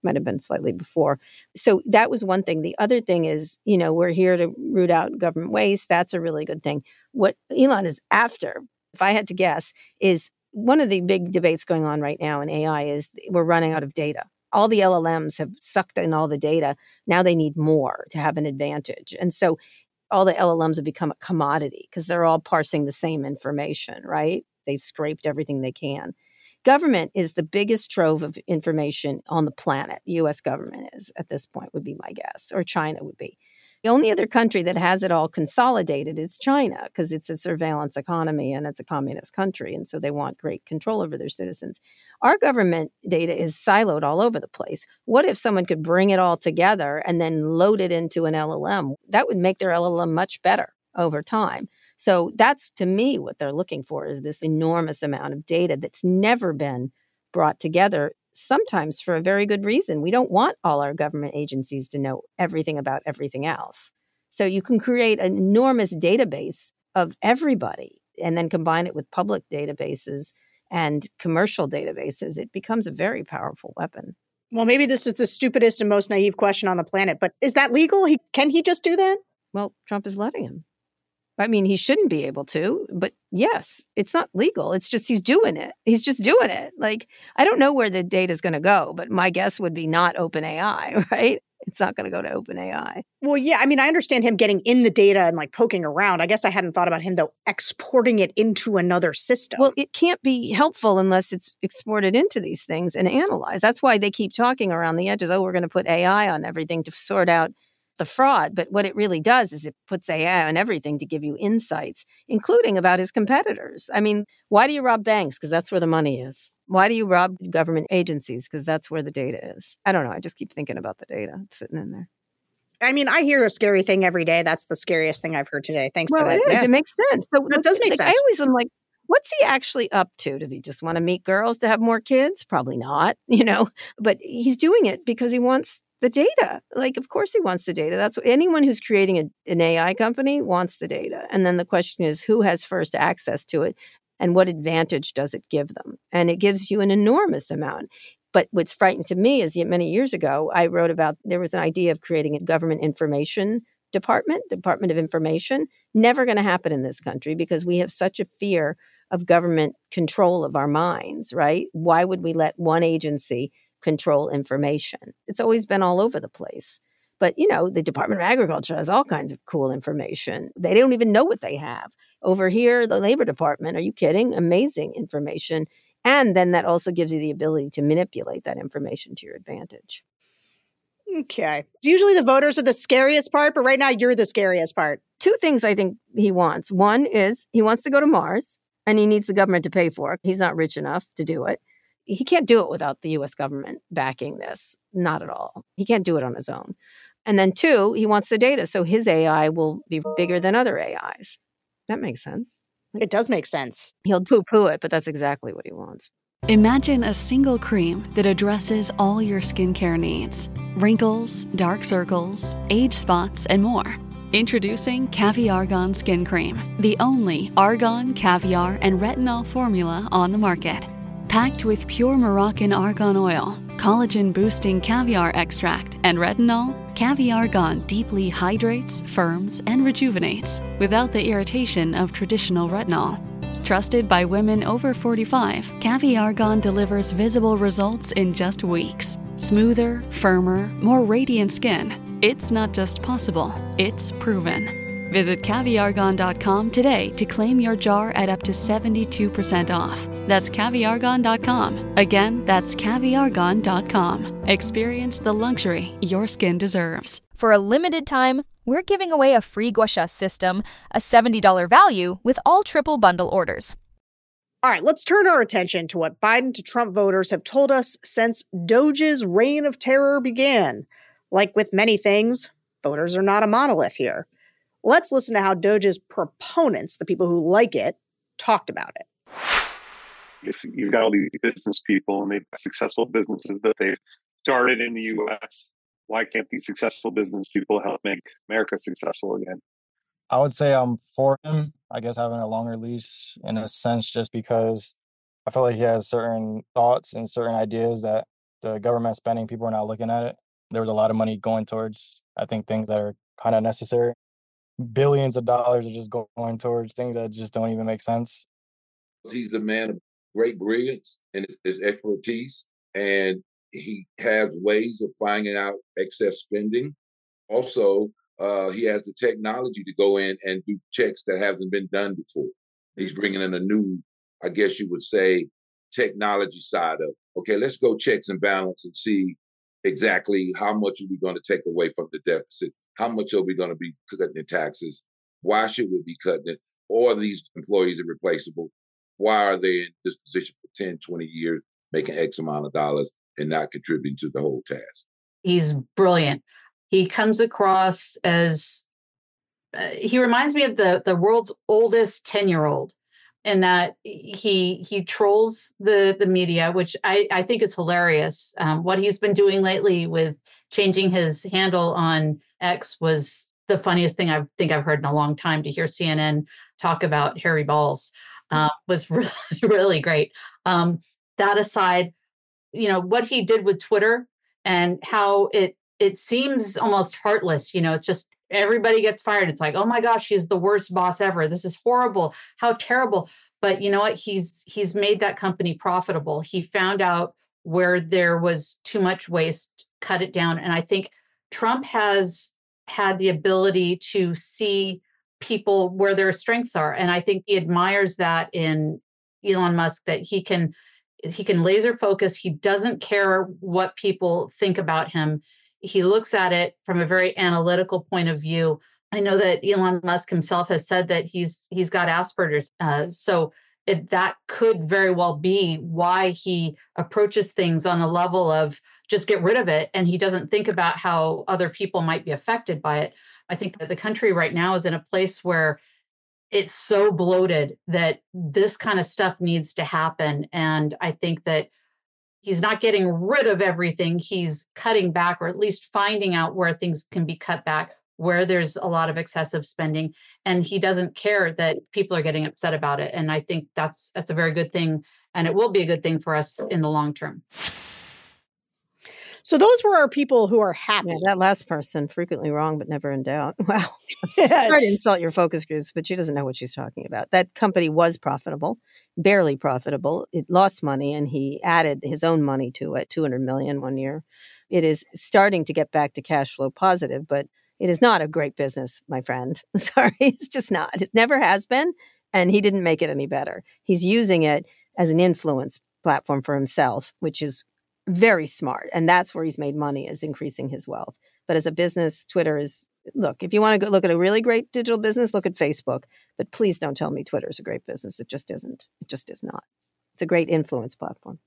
Might have been slightly before. So that was one thing. The other thing is, you know, we're here to root out government waste. That's a really good thing. What Elon is after, if I had to guess, is one of the big debates going on right now in A I is we're running out of data. All the L L Ms have sucked in all the data. Now they need more to have an advantage. And so all the L L Ms have become a commodity because they're all parsing the same information, right? They've scraped everything they can. Government is the biggest trove of information on the planet. The U S government is, at this point, would be my guess, or China would be. The only other country that has it all consolidated is China, because it's a surveillance economy and it's a communist country. And so they want great control over their citizens. Our government data is siloed all over the place. What if someone could bring it all together and then load it into an L L M? That would make their L L M much better over time. So that's, to me, what they're looking for is this enormous amount of data that's never been brought together, sometimes for a very good reason. We don't want all our government agencies to know everything about everything else. So you can create an enormous database of everybody and then combine it with public databases and commercial databases. It becomes a very powerful weapon. Well, maybe this is the stupidest and most naive question on the planet, but is that legal? He, can he just do that? Well, Trump is letting him. I mean, he shouldn't be able to, but yes, it's not legal. It's just he's doing it. He's just doing it. Like, I don't know where the data is going to go, but my guess would be not OpenAI, right? It's not going to go to OpenAI. Well, yeah, I mean, I understand him getting in the data and like poking around. I guess I hadn't thought about him, though, exporting it into another system. Well, it can't be helpful unless it's exported into these things and analyzed. That's why they keep talking around the edges. Oh, we're going to put A I on everything to sort out the fraud. But what it really does is it puts A I on everything to give you insights, including about his competitors. I mean, why do you rob banks? Because that's where the money is. Why do you rob government agencies? Because that's where the data is. I don't know. I just keep thinking about the data sitting in there. I mean, I hear a scary thing every day. That's the scariest thing I've heard today. Thanks well, for that. It is. Yeah. It makes sense. So it does make like, sense. I always am like, what's he actually up to? Does he just want to meet girls to have more kids? Probably not, you know, but he's doing it because he wants the data. Like, of course he wants the data. That's anyone who's creating a, an A I company wants the data. And then the question is, who has first access to it and what advantage does it give them? And it gives you an enormous amount. But what's frightening to me is many years ago, I wrote about, there was an idea of creating a government information department, Department of Information. Never going to happen in this country because we have such a fear of government control of our minds, right? Why would we let one agency control information? It's always been all over the place. But, you know, the Department of Agriculture has all kinds of cool information. They don't even know what they have. Over here, the Labor Department, are you kidding? Amazing information. And then that also gives you the ability to manipulate that information to your advantage. Okay. Usually the voters are the scariest part, but right now you're the scariest part. Two things I think he wants. One is he wants to go to Mars, and he needs the government to pay for it. He's not rich enough to do it. He can't do it without the U S government backing this. Not at all. He can't do it on his own. And then two, he wants the data, so his A I will be bigger than other A Is. That makes sense. It does make sense. He'll poo-poo it, but that's exactly what he wants. Imagine a single cream that addresses all your skincare needs. Wrinkles, dark circles, age spots, and more. Introducing Caviargon Skin Cream, the only argan, caviar, and retinol formula on the market. Packed with pure Moroccan argan oil, collagen-boosting caviar extract, and retinol, Caviargon deeply hydrates, firms, and rejuvenates without the irritation of traditional retinol. Trusted by women over forty-five, Caviargon delivers visible results in just weeks. Smoother, firmer, more radiant skin. It's not just possible, it's proven. Visit caviargon dot com today to claim your jar at up to seventy-two percent off. That's caviargon dot com. Again, that's caviargon dot com. Experience the luxury your skin deserves. For a limited time, we're giving away a free gua sha system, a seventy dollars value with all triple bundle orders. All right, let's turn our attention to what Biden to Trump voters have told us since Doge's reign of terror began. Like with many things, voters are not a monolith here. Let's listen to how Doge's proponents, the people who like it, talked about it. If you've got all these business people and they've got successful businesses that they've started in the U S, why can't these successful business people help make America successful again? I would say I'm for him, I guess, having a longer leash in a sense, just because I feel like he has certain thoughts and certain ideas that the government spending, people are not looking at it. There was a lot of money going towards, I think, things that are kind of necessary. Billions of dollars are just going towards things that just don't even make sense. He's a man of great brilliance and his, his expertise, and he has ways of finding out excess spending. Also, uh, he has the technology to go in and do checks that haven't been done before. He's bringing in a new, I guess you would say, technology side of, okay, let's go checks and balance and see exactly how much are we going to take away from the deficit? How much are we going to be cutting in taxes? Why should we be cutting it? Or these employees are replaceable? Why are they in this position for ten, twenty years, making X amount of dollars and not contributing to the whole task? He's brilliant. He comes across as, uh, he reminds me of the, the world's oldest ten-year-old, in that he he trolls the, the media, which I, I think is hilarious. Um, what he's been doing lately with changing his handle on X was the funniest thing I think I've heard in a long time. To hear C N N talk about hairy balls uh, was really, really great. Um, that aside, you know, what he did with Twitter and how it it seems almost heartless, you know, it's just everybody gets fired. It's like, oh my gosh, he's the worst boss ever. This is horrible. How terrible. But you know what? He's he's made that company profitable. He found out where there was too much waste, cut it down. And I think Trump has had the ability to see people where their strengths are. And I think he admires that in Elon Musk, that he can he can laser focus. He doesn't care what people think about him. He looks at it from a very analytical point of view. I know that Elon Musk himself has said that he's he's got Asperger's. Uh, so it, that could very well be why he approaches things on a level of just get rid of it. And he doesn't think about how other people might be affected by it. I think that the country right now is in a place where it's so bloated that this kind of stuff needs to happen. And I think that he's not getting rid of everything. He's cutting back, or at least finding out where things can be cut back, where there's a lot of excessive spending. And he doesn't care that people are getting upset about it. And I think that's that's a very good thing. And it will be a good thing for us in the long term. So those were our people who are happy. Yeah, that last person, frequently wrong, but never in doubt. Wow. I'm sorry to insult your focus groups, but she doesn't know what she's talking about. That company was profitable, barely profitable. It lost money, and he added his own money to it, two hundred million one year. It is starting to get back to cash flow positive, but it is not a great business, my friend. Sorry, it's just not. It never has been, and he didn't make it any better. He's using it as an influence platform for himself, which is very smart. And that's where he's made money, is increasing his wealth. But as a business, Twitter is, look, if you want to go look at a really great digital business, look at Facebook. But please don't tell me Twitter is a great business. It just isn't. It just is not. It's a great influence platform.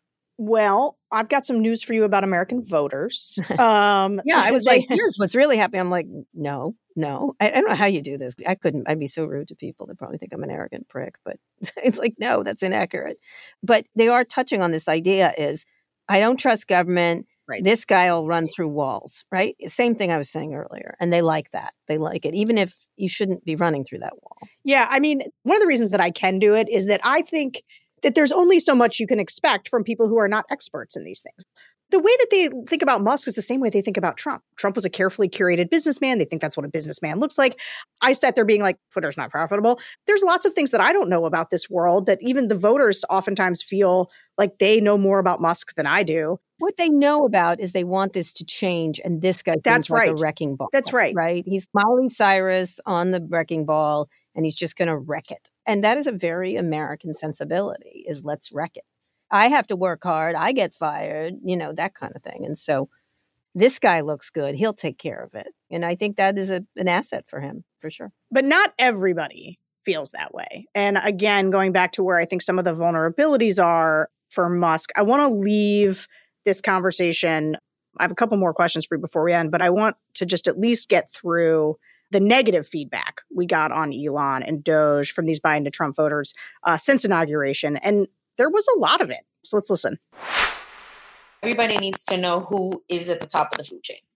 Well, I've got some news for you about American voters. Um, yeah, I was like, here's what's really happening. I'm like, no, no. I, I don't know how you do this. I couldn't. I'd be so rude to people. They probably think I'm an arrogant prick. But it's like, no, that's inaccurate. But they are touching on this idea is, I don't trust government. Right. This guy will run through walls, right? Same thing I was saying earlier. And they like that. They like it, even if you shouldn't be running through that wall. Yeah. I mean, one of the reasons that I can do it is that I think that there's only so much you can expect from people who are not experts in these things. The way that they think about Musk is the same way they think about Trump. Trump was a carefully curated businessman. They think that's what a businessman looks like. I sat there being like, Twitter's not profitable. There's lots of things that I don't know about this world that even the voters oftentimes feel like they know more about Musk than I do. What they know about is they want this to change, and this guy That's seems like right. a wrecking ball. That's right. Right? He's Miley Cyrus on the wrecking ball, and he's just going to wreck it. And that is a very American sensibility, is let's wreck it. I have to work hard. I get fired, you know, that kind of thing. And so this guy looks good. He'll take care of it. And I think that is a, an asset for him, for sure. But not everybody feels that way. And again, going back to where I think some of the vulnerabilities are for Musk, I want to leave this conversation. I have a couple more questions for you before we end, but I want to just at least get through the negative feedback we got on Elon and Doge from these Biden to Trump voters uh, since inauguration. And there was a lot of it. So let's listen. Everybody needs to know who is at the top of the food chain.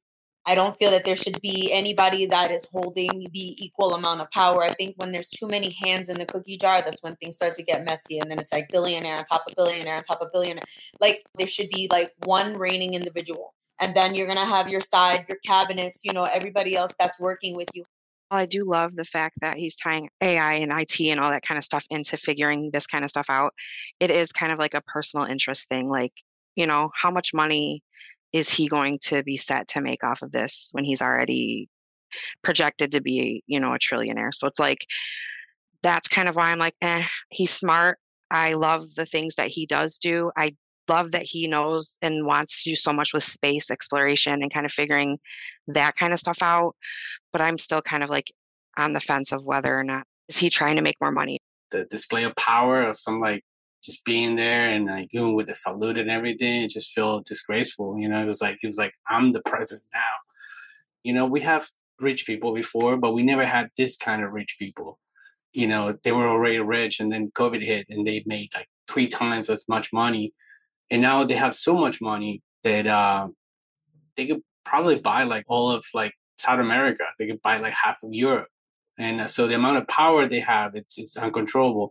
I don't feel that there should be anybody that is holding the equal amount of power. I think when there's too many hands in the cookie jar, that's when things start to get messy. And then it's like billionaire on top of billionaire on top of billionaire. Like there should be like one reigning individual. And then you're going to have your side, your cabinets, you know, everybody else that's working with you. I do love the fact that he's tying A I and I T and all that kind of stuff into figuring this kind of stuff out. It is kind of like a personal interest thing. Like, you know, how much money is he going to be set to make off of this when he's already projected to be, you know, a trillionaire? So it's like, that's kind of why I'm like, eh, he's smart. I love the things that he does do. I love that he knows and wants to do so much with space exploration and kind of figuring that kind of stuff out. But I'm still kind of like on the fence of whether or not is he trying to make more money. The display of power of some like just being there and like even with the salute and everything, it just felt disgraceful. You know, it was like, it was like, I'm the president now. You know, we have rich people before, but we never had this kind of rich people. You know, they were already rich and then COVID hit and they made like three times as much money. And now they have so much money that uh, they could probably buy like all of like South America. They could buy like half of Europe. And uh, so the amount of power they have, it's it's uncontrollable.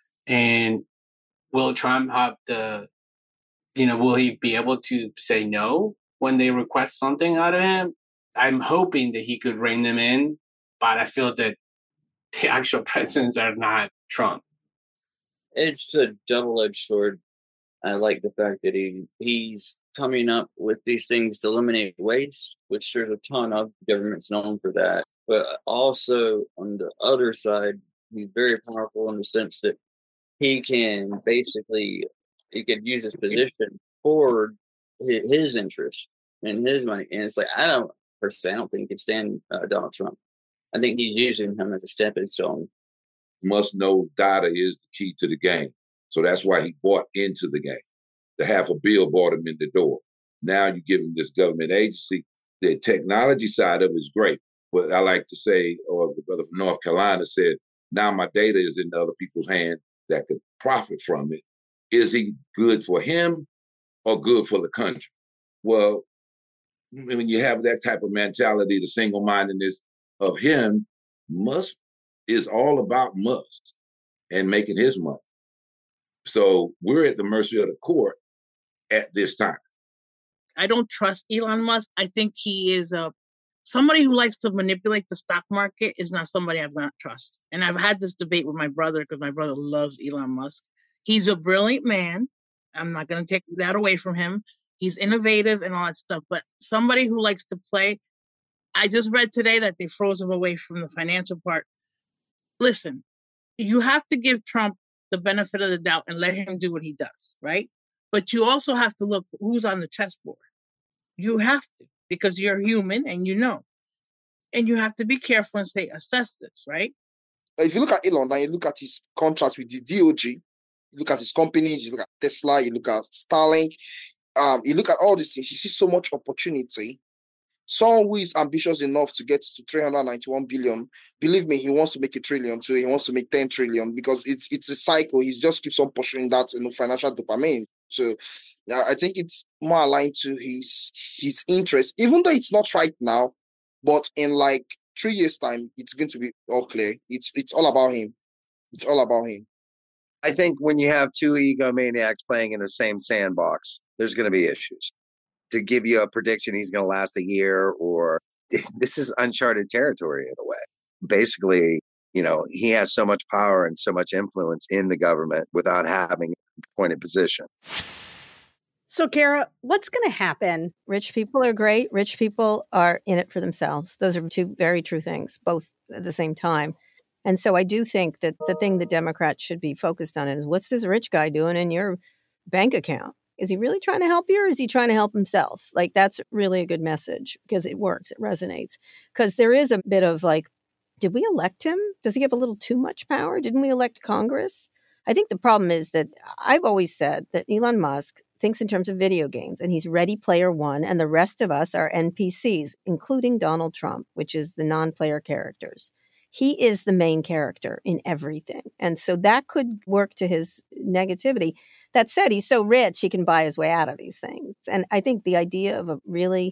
And will Trump have the, you know, will he be able to say no when they request something out of him? I'm hoping that he could rein them in, but I feel that the actual presidents are not Trump. It's a double-edged sword. I like the fact that he he's coming up with these things to eliminate waste, which there's a ton of. Government's known for that. But also on the other side, he's very powerful in the sense that he can basically, he could use his position for his, his interest and his money. And it's like, I don't, personally, I don't think he can stand uh, Donald Trump. I think he's using him as a stepping stone. Must know data is the key to the game. So that's why he bought into the game. The half a bill brought him in the door. Now you give him this government agency. The technology side of it is great. But I like to say, or the brother from North Carolina said, now my data is in other people's hands that could profit from it. Is he good for him or good for the country? Well, when you have that type of mentality, the single-mindedness of him, Musk is all about Musk and making his money. So we're at the mercy of the court at this time. I don't trust Elon Musk. I think he is a somebody who likes to manipulate the stock market is not somebody I not trust. And I've had this debate with my brother because my brother loves Elon Musk. He's a brilliant man. I'm not going to take that away from him. He's innovative and all that stuff. But somebody who likes to play, I just read today that they froze him away from the financial part. Listen, you have to give Trump the benefit of the doubt and let him do what he does, right? But you also have to look who's on the chessboard. You have to, because you're human and you know. And you have to be careful and say, assess this, right? If you look at Elon, now you look at his contracts with the D O G, you look at his companies, you look at Tesla, you look at Starlink, um, you look at all these things, you see so much opportunity. Someone who is ambitious enough to get to three hundred ninety-one billion, believe me, he wants to make a trillion too. He wants to make ten trillion because it's it's a cycle. He just keeps on pursuing that, you know, financial dopamine. So uh, I think it's more aligned to his his interest, even though it's not right now. But in like three years' time, it's going to be all clear. It's it's all about him. It's all about him. I think when you have two egomaniacs playing in the same sandbox, there's going to be issues. To give you a prediction he's going to last a year, or this is uncharted territory in a way. Basically, you know, he has so much power and so much influence in the government without having a appointed position. So, Kara, what's going to happen? Rich people are great. Rich people are in it for themselves. Those are two very true things, both at the same time. And so I do think that the thing the Democrats should be focused on is what's this rich guy doing in your bank account? Is he really trying to help you or is he trying to help himself? Like, that's really a good message because it works. It resonates. Because there is a bit of like, did we elect him? Does he have a little too much power? Didn't we elect Congress? I think the problem is that I've always said that Elon Musk thinks in terms of video games and he's Ready Player One and the rest of us are N P Cs, including Donald Trump, which is the non-player characters. He is the main character in everything. And so that could work to his negativity. That said, he's so rich, he can buy his way out of these things. And I think the idea of a really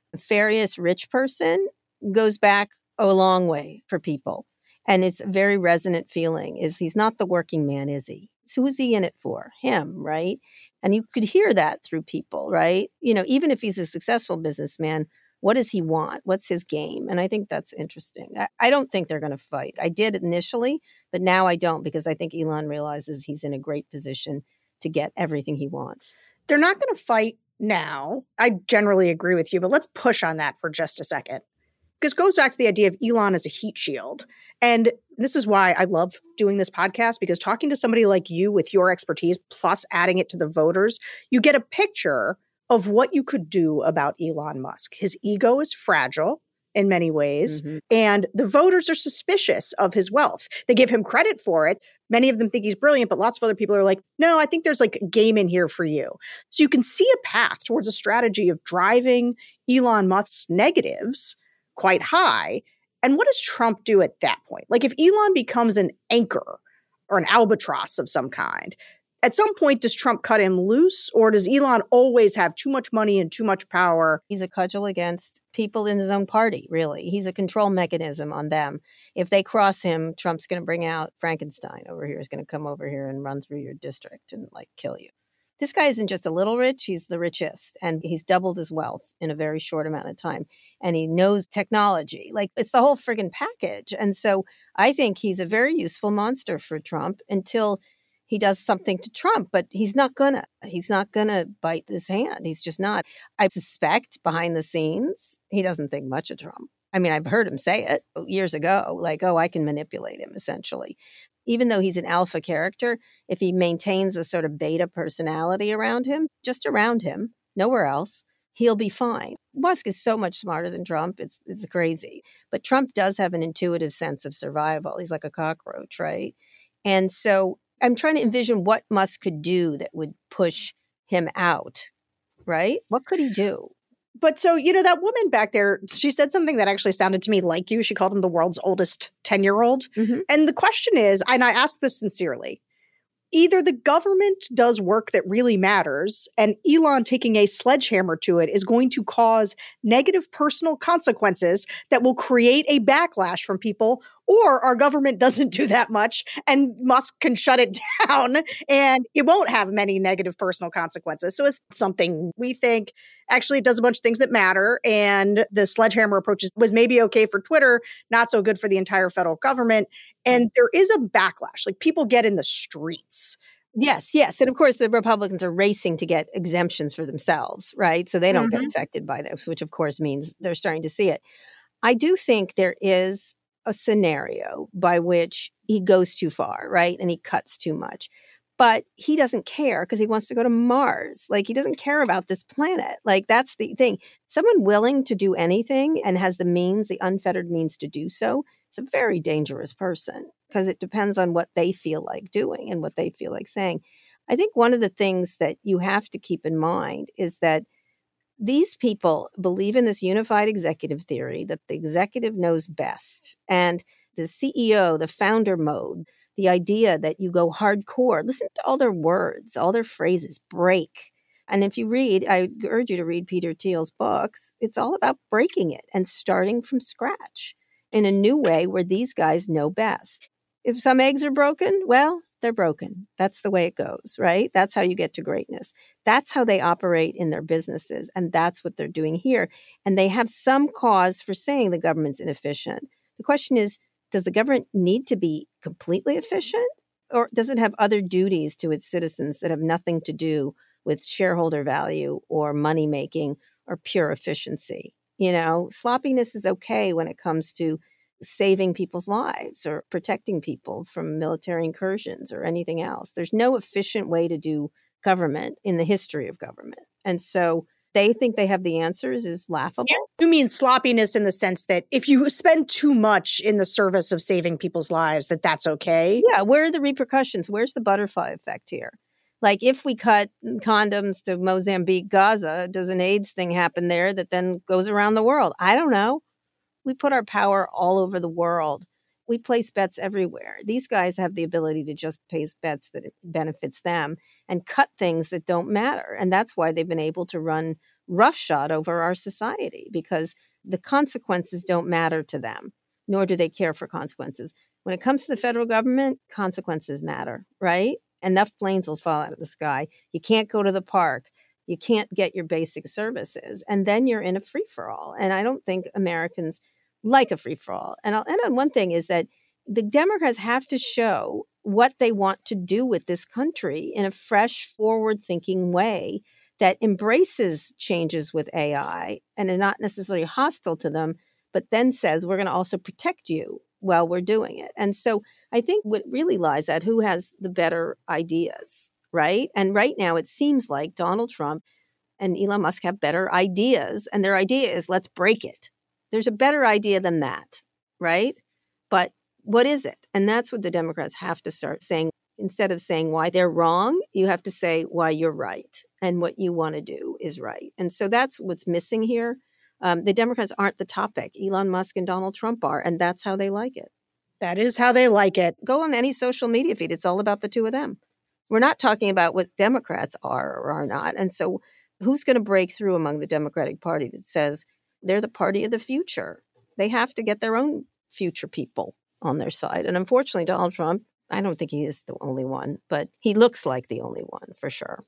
Nefarious rich person goes back a long way for people. And it's a very resonant feeling is he's not the working man, is he? So who's he in it for? Him, right? And you could hear that through people, right? You know, even if he's a successful businessman, what does he want? What's his game? And I think that's interesting. I, I don't think they're going to fight. I did initially, but now I don't because I think Elon realizes he's in a great position to get everything he wants. They're not going to fight now. I generally agree with you, but let's push on that for just a second. Because it goes back to the idea of Elon as a heat shield. And this is why I love doing this podcast, because talking to somebody like you with your expertise, plus adding it to the voters, you get a picture of what you could do about Elon Musk. His ego is fragile in many ways, mm-hmm. and the voters are suspicious of his wealth. They give him credit for it. Many of them think he's brilliant, but lots of other people are like, no, I think there's like a game in here for you. So you can see a path towards a strategy of driving Elon Musk's negatives quite high. And what does Trump do at that point? Like if Elon becomes an anchor or an albatross of some kind, at some point, does Trump cut him loose, or does Elon always have too much money and too much power? He's a cudgel against people in his own party, really. He's a control mechanism on them. If they cross him, Trump's going to bring out Frankenstein over here. He's going to come over here and run through your district and like kill you. This guy isn't just a little rich, he's the richest, and he's doubled his wealth in a very short amount of time. And he knows technology. Like, it's the whole friggin' package. And so I think he's a very useful monster for Trump until he does something to Trump, but he's not gonna. He's not gonna bite this hand. He's just not. I suspect behind the scenes, he doesn't think much of Trump. I mean, I've heard him say it years ago, like, oh, I can manipulate him, essentially. Even though he's an alpha character, if he maintains a sort of beta personality around him, just around him, nowhere else, he'll be fine. Musk is so much smarter than Trump. It's it's crazy. But Trump does have an intuitive sense of survival. He's like a cockroach, right? And so I'm trying to envision what Musk could do that would push him out, right? What could he do? But so, you know, that woman back there, she said something that actually sounded to me like you. She called him the world's oldest ten-year-old. Mm-hmm. And the question is, and I ask this sincerely, either the government does work that really matters, and Elon taking a sledgehammer to it is going to cause negative personal consequences that will create a backlash from people, or our government doesn't do that much and Musk can shut it down and it won't have many negative personal consequences. So it's something we think actually it does a bunch of things that matter. And the sledgehammer approach was maybe okay for Twitter, not so good for the entire federal government. And there is a backlash, like people get in the streets. Yes, yes. And of course, the Republicans are racing to get exemptions for themselves, right? So they don't mm-hmm. get affected by this, which of course means they're starting to see it. I do think there is a scenario by which he goes too far, right? And he cuts too much. But he doesn't care because he wants to go to Mars. Like, he doesn't care about this planet. Like, that's the thing. Someone willing to do anything and has the means, the unfettered means to do so, is a very dangerous person because it depends on what they feel like doing and what they feel like saying. I think one of the things that you have to keep in mind is that these people believe in this unified executive theory that the executive knows best. And the C E O, the founder mode, the idea that you go hardcore, listen to all their words, all their phrases, break. And if you read, I urge you to read Peter Thiel's books, it's all about breaking it and starting from scratch in a new way where these guys know best. If some eggs are broken, well, they're broken. That's the way it goes, right? That's how you get to greatness. That's how they operate in their businesses. And that's what they're doing here. And they have some cause for saying the government's inefficient. The question is, does the government need to be completely efficient? Or does it have other duties to its citizens that have nothing to do with shareholder value or money making or pure efficiency? You know, sloppiness is okay when it comes to saving people's lives or protecting people from military incursions or anything else. There's no efficient way to do government in the history of government. And so they think they have the answers is laughable. Yeah. You mean sloppiness in the sense that if you spend too much in the service of saving people's lives, that that's okay? Yeah. Where are the repercussions? Where's the butterfly effect here? Like, if we cut condoms to Mozambique, Gaza, does an AIDS thing happen there that then goes around the world? I don't know. We put our power all over the world. We place bets everywhere. These guys have the ability to just place bets that it benefits them and cut things that don't matter. And that's why they've been able to run roughshod over our society because the consequences don't matter to them, nor do they care for consequences. When it comes to the federal government, consequences matter, right? Enough planes will fall out of the sky. You can't go to the park. You can't get your basic services. And then you're in a free-for-all. And I don't think Americans like a free-for-all. And I'll end on one thing is that the Democrats have to show what they want to do with this country in a fresh, forward-thinking way that embraces changes with A I and are not necessarily hostile to them, but then says, we're going to also protect you while we're doing it. And so I think what really lies at who has the better ideas, right? And right now it seems like Donald Trump and Elon Musk have better ideas, and their idea is let's break it. There's a better idea than that, right? But what is it? And that's what the Democrats have to start saying. Instead of saying why they're wrong, you have to say why you're right and what you want to do is right. And so that's what's missing here. Um, the Democrats aren't the topic. Elon Musk and Donald Trump are, and that's how they like it. That is how they like it. Go on any social media feed. It's all about the two of them. We're not talking about what Democrats are or are not. And so who's going to break through among the Democratic Party that says they're the party of the future? They have to get their own future people on their side. And unfortunately, Donald Trump, I don't think he is the only one, but he looks like the only one for sure.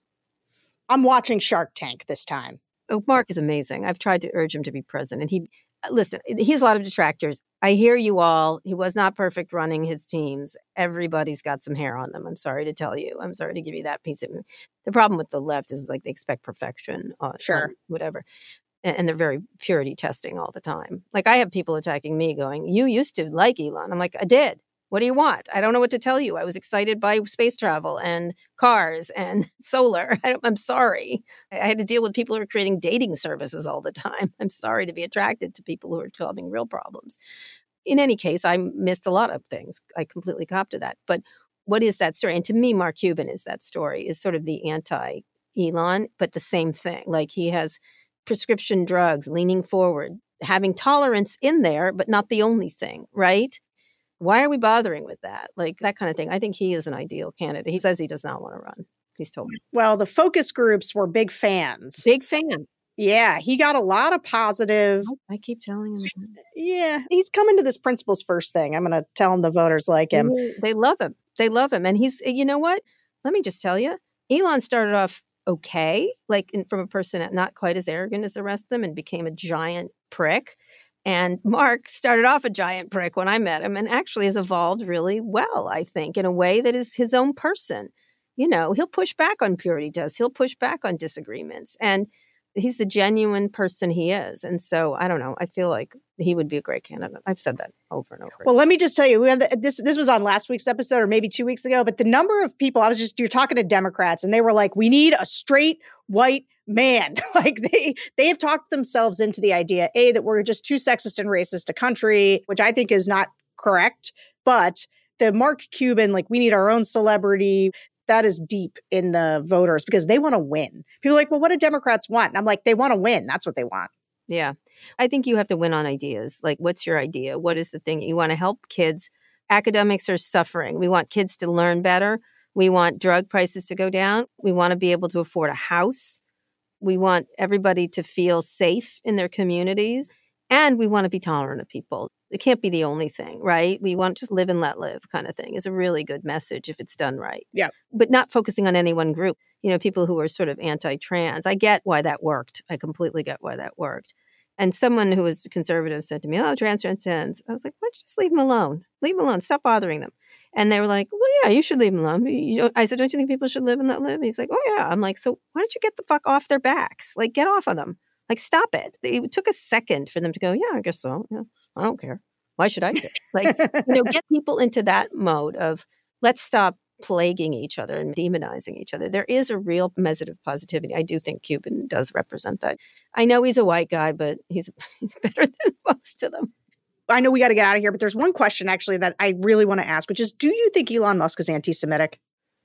I'm watching Shark Tank this time. Oh, Mark is amazing. I've tried to urge him to be president. He, listen, he has a lot of detractors. I hear you all. He was not perfect running his teams. Everybody's got some hair on them. I'm sorry to tell you. I'm sorry to give you that piece of the problem with the left is like they expect perfection on, sure. on whatever. And, and they're very purity testing all the time. Like I have people attacking me going, you used to like Elon. I'm like, I did. What do you want? I don't know what to tell you. I was excited by space travel and cars and solar. I, I'm sorry. I had to deal with people who are creating dating services all the time. I'm sorry to be attracted to people who are solving real problems. In any case, I missed a lot of things. I completely copped to that. But what is that story? And to me, Mark Cuban is that story, is sort of the anti-Elon, but the same thing. Like he has prescription drugs, leaning forward, having tolerance in there, but not the only thing, right? Why are we bothering with that? Like that kind of thing. I think he is an ideal candidate. He says he does not want to run. He's told me. Well, the focus groups were big fans. Big fans. Yeah, he got a lot of positive. I keep telling him. Yeah, he's coming to this principles first thing. I'm going to tell him the voters like him. They love him. They love him. And he's, you know what? Let me just tell you, Elon started off okay, like in, from a person not quite as arrogant as the rest of them and became a giant prick. And Mark started off a giant prick when I met him and actually has evolved really well, I think, in a way that is his own person. You know, he'll push back on purity tests. He'll push back on disagreements. And he's the genuine person he is. And so, I don't know, I feel like he would be a great candidate. I've said that over and over. Well, let me just tell you, we had the, this this was on last week's episode or maybe two weeks ago, but the number of people, I was just, you're talking to Democrats and they were like, we need a straight white man. Like they they have talked themselves into the idea, A, that we're just too sexist and racist a country, which I think is not correct. But the Mark Cuban, like we need our own celebrity, that is deep in the voters because they want to win. People are like, well, what do Democrats want? And I'm like, they want to win. That's what they want. Yeah. I think you have to win on ideas. Like, what's your idea? What is the thing? You want to help kids. Academics are suffering. We want kids to learn better. We want drug prices to go down. We want to be able to afford a house. We want everybody to feel safe in their communities. And we want to be tolerant of people. It can't be the only thing, right? We want to just live and let live kind of thing is a really good message if it's done right. Yeah. But not focusing on any one group. You know, people who are sort of anti-trans. I get why that worked. I completely get why that worked. And someone who was conservative said to me, oh, trans, trans, trans. I was like, why don't you just leave them alone? Leave them alone. Stop bothering them. And they were like, well, yeah, you should leave them alone. You I said, don't you think people should live and let live? And he's like, oh, yeah. I'm like, so why don't you get the fuck off their backs? Like, get off of them. Like, stop it. It took a second for them to go, yeah, I guess so. Yeah, I don't care. Why should I care? Like, you know, get people into that mode of let's stop plaguing each other and demonizing each other. There is a real message of positivity. I do think Cuban does represent that. I know he's a white guy, but he's he's better than most of them. I know we got to get out of here, but there's one question actually that I really want to ask, which is, do you think Elon Musk is anti-Semitic?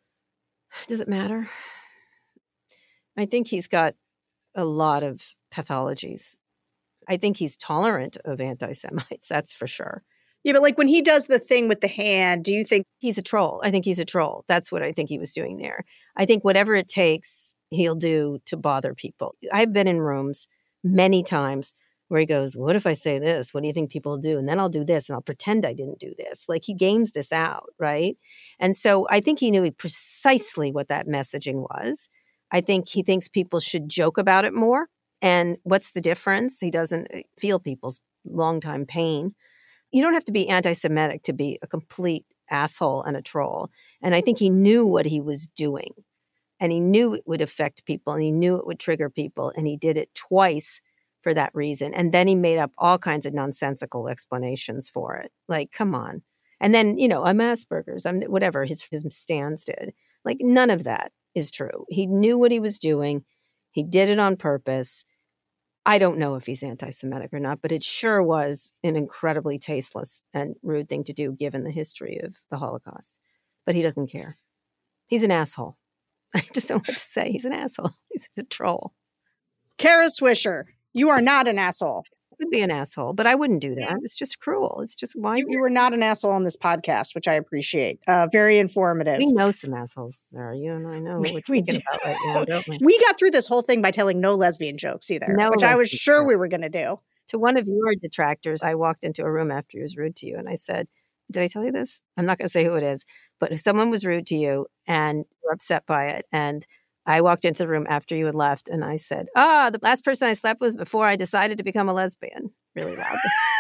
Does it matter? I think he's got a lot of pathologies. I think he's tolerant of anti-Semites, that's for sure. Yeah, but like when he does the thing with the hand, do you think he's a troll? I think he's a troll. That's what I think he was doing there. I think whatever it takes, he'll do to bother people. I've been in rooms many times where he goes, what if I say this? What do you think people will do? And then I'll do this and I'll pretend I didn't do this. Like he games this out, right? And so I think he knew precisely what that messaging was. I think he thinks people should joke about it more. And what's the difference? He doesn't feel people's longtime pain. You don't have to be anti-Semitic to be a complete asshole and a troll. And I think he knew what he was doing. And he knew it would affect people and he knew it would trigger people. And he did it twice for that reason. And then he made up all kinds of nonsensical explanations for it. Like, come on. And then, you know, I'm Asperger's, I'm whatever his, his stance did. Like, none of that is true. He knew what he was doing. He did it on purpose. I don't know if he's anti-Semitic or not, but it sure was an incredibly tasteless and rude thing to do given the history of the Holocaust. But he doesn't care. He's an asshole. I just don't know what to say. He's an asshole. He's a troll. Kara Swisher, you are not an asshole. I would be an asshole, but I wouldn't do that. It's just cruel. It's just why you, you were not an asshole on this podcast, which I appreciate. Uh, very informative. We know some assholes, Sarah. You and I know what we're we thinking do. about right now, don't we? We got through this whole thing by telling no lesbian jokes either, No which I was lesbian sure jokes. we were going to do. To one of your detractors, I walked into a room after he was rude to you, and I said, did I tell you this? I'm not going to say who it is, but if someone was rude to you and you're upset by it, and I walked into the room after you had left, and I said, ah, oh, the last person I slept with before I decided to become a lesbian. Really loud.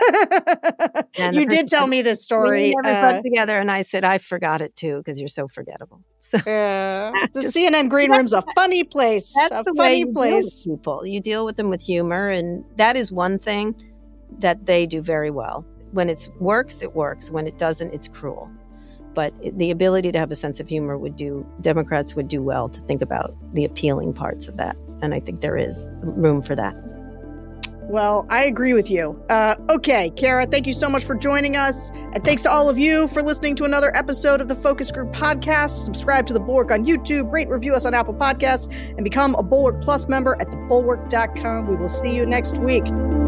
And You did tell me this story. We never uh, slept together, and I said, I forgot it too, because you're so forgettable. So uh, the just- C N N green room's a funny place. That's a the way funny you deal place. with people. You deal with them with humor, and that is one thing that they do very well. When it works, it works. When it doesn't, it's cruel. But it- the ability to have a sense of humor would do, Democrats would do well to think about the appealing parts of that. And I think there is room for that. Well, I agree with you. Uh, okay, Kara, thank you so much for joining us. And thanks to all of you for listening to another episode of the Focus Group Podcast. Subscribe to The Bulwark on YouTube, rate and review us on Apple Podcasts, and become a Bulwark Plus member at the bulwark dot com. We will see you next week.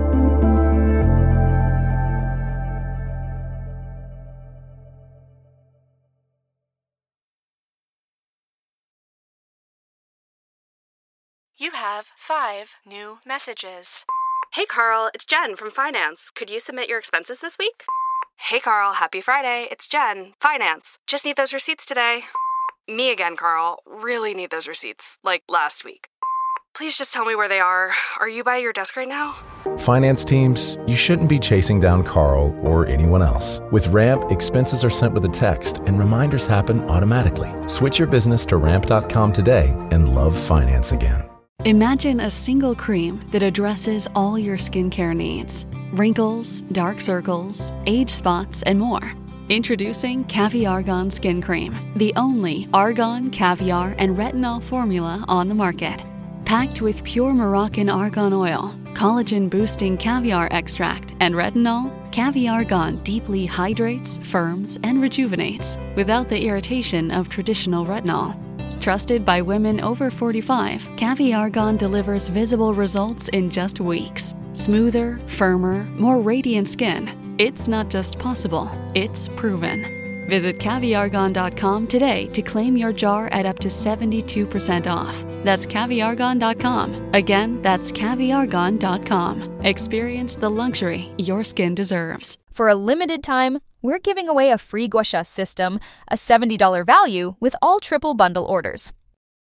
You have five new messages. Hey, Carl, it's Jen from Finance. Could you submit your expenses this week? Hey, Carl, happy Friday. It's Jen, Finance. Just need those receipts today. Me again, Carl. Really need those receipts, like last week. Please just tell me where they are. Are you by your desk right now? Finance teams, you shouldn't be chasing down Carl or anyone else. With Ramp, expenses are sent with a text and reminders happen automatically. Switch your business to ramp dot com today and love finance again. Imagine a single cream that addresses all your skincare needs. Wrinkles, dark circles, age spots, and more. Introducing Caviar Argan Skin Cream, the only argan, caviar, and retinol formula on the market. Packed with pure Moroccan argan oil, collagen-boosting caviar extract, and retinol, Caviar Argan deeply hydrates, firms, and rejuvenates without the irritation of traditional retinol. Trusted by women over forty-five, Caviar Argan delivers visible results in just weeks. Smoother, firmer, more radiant skin. It's not just possible, it's proven. Visit caviar argan dot com today to claim your jar at up to seventy-two percent off. That's caviar argan dot com. Again, that's caviar argan dot com. Experience the luxury your skin deserves. For a limited time, we're giving away a free gua sha system, a seventy dollars value with all triple bundle orders.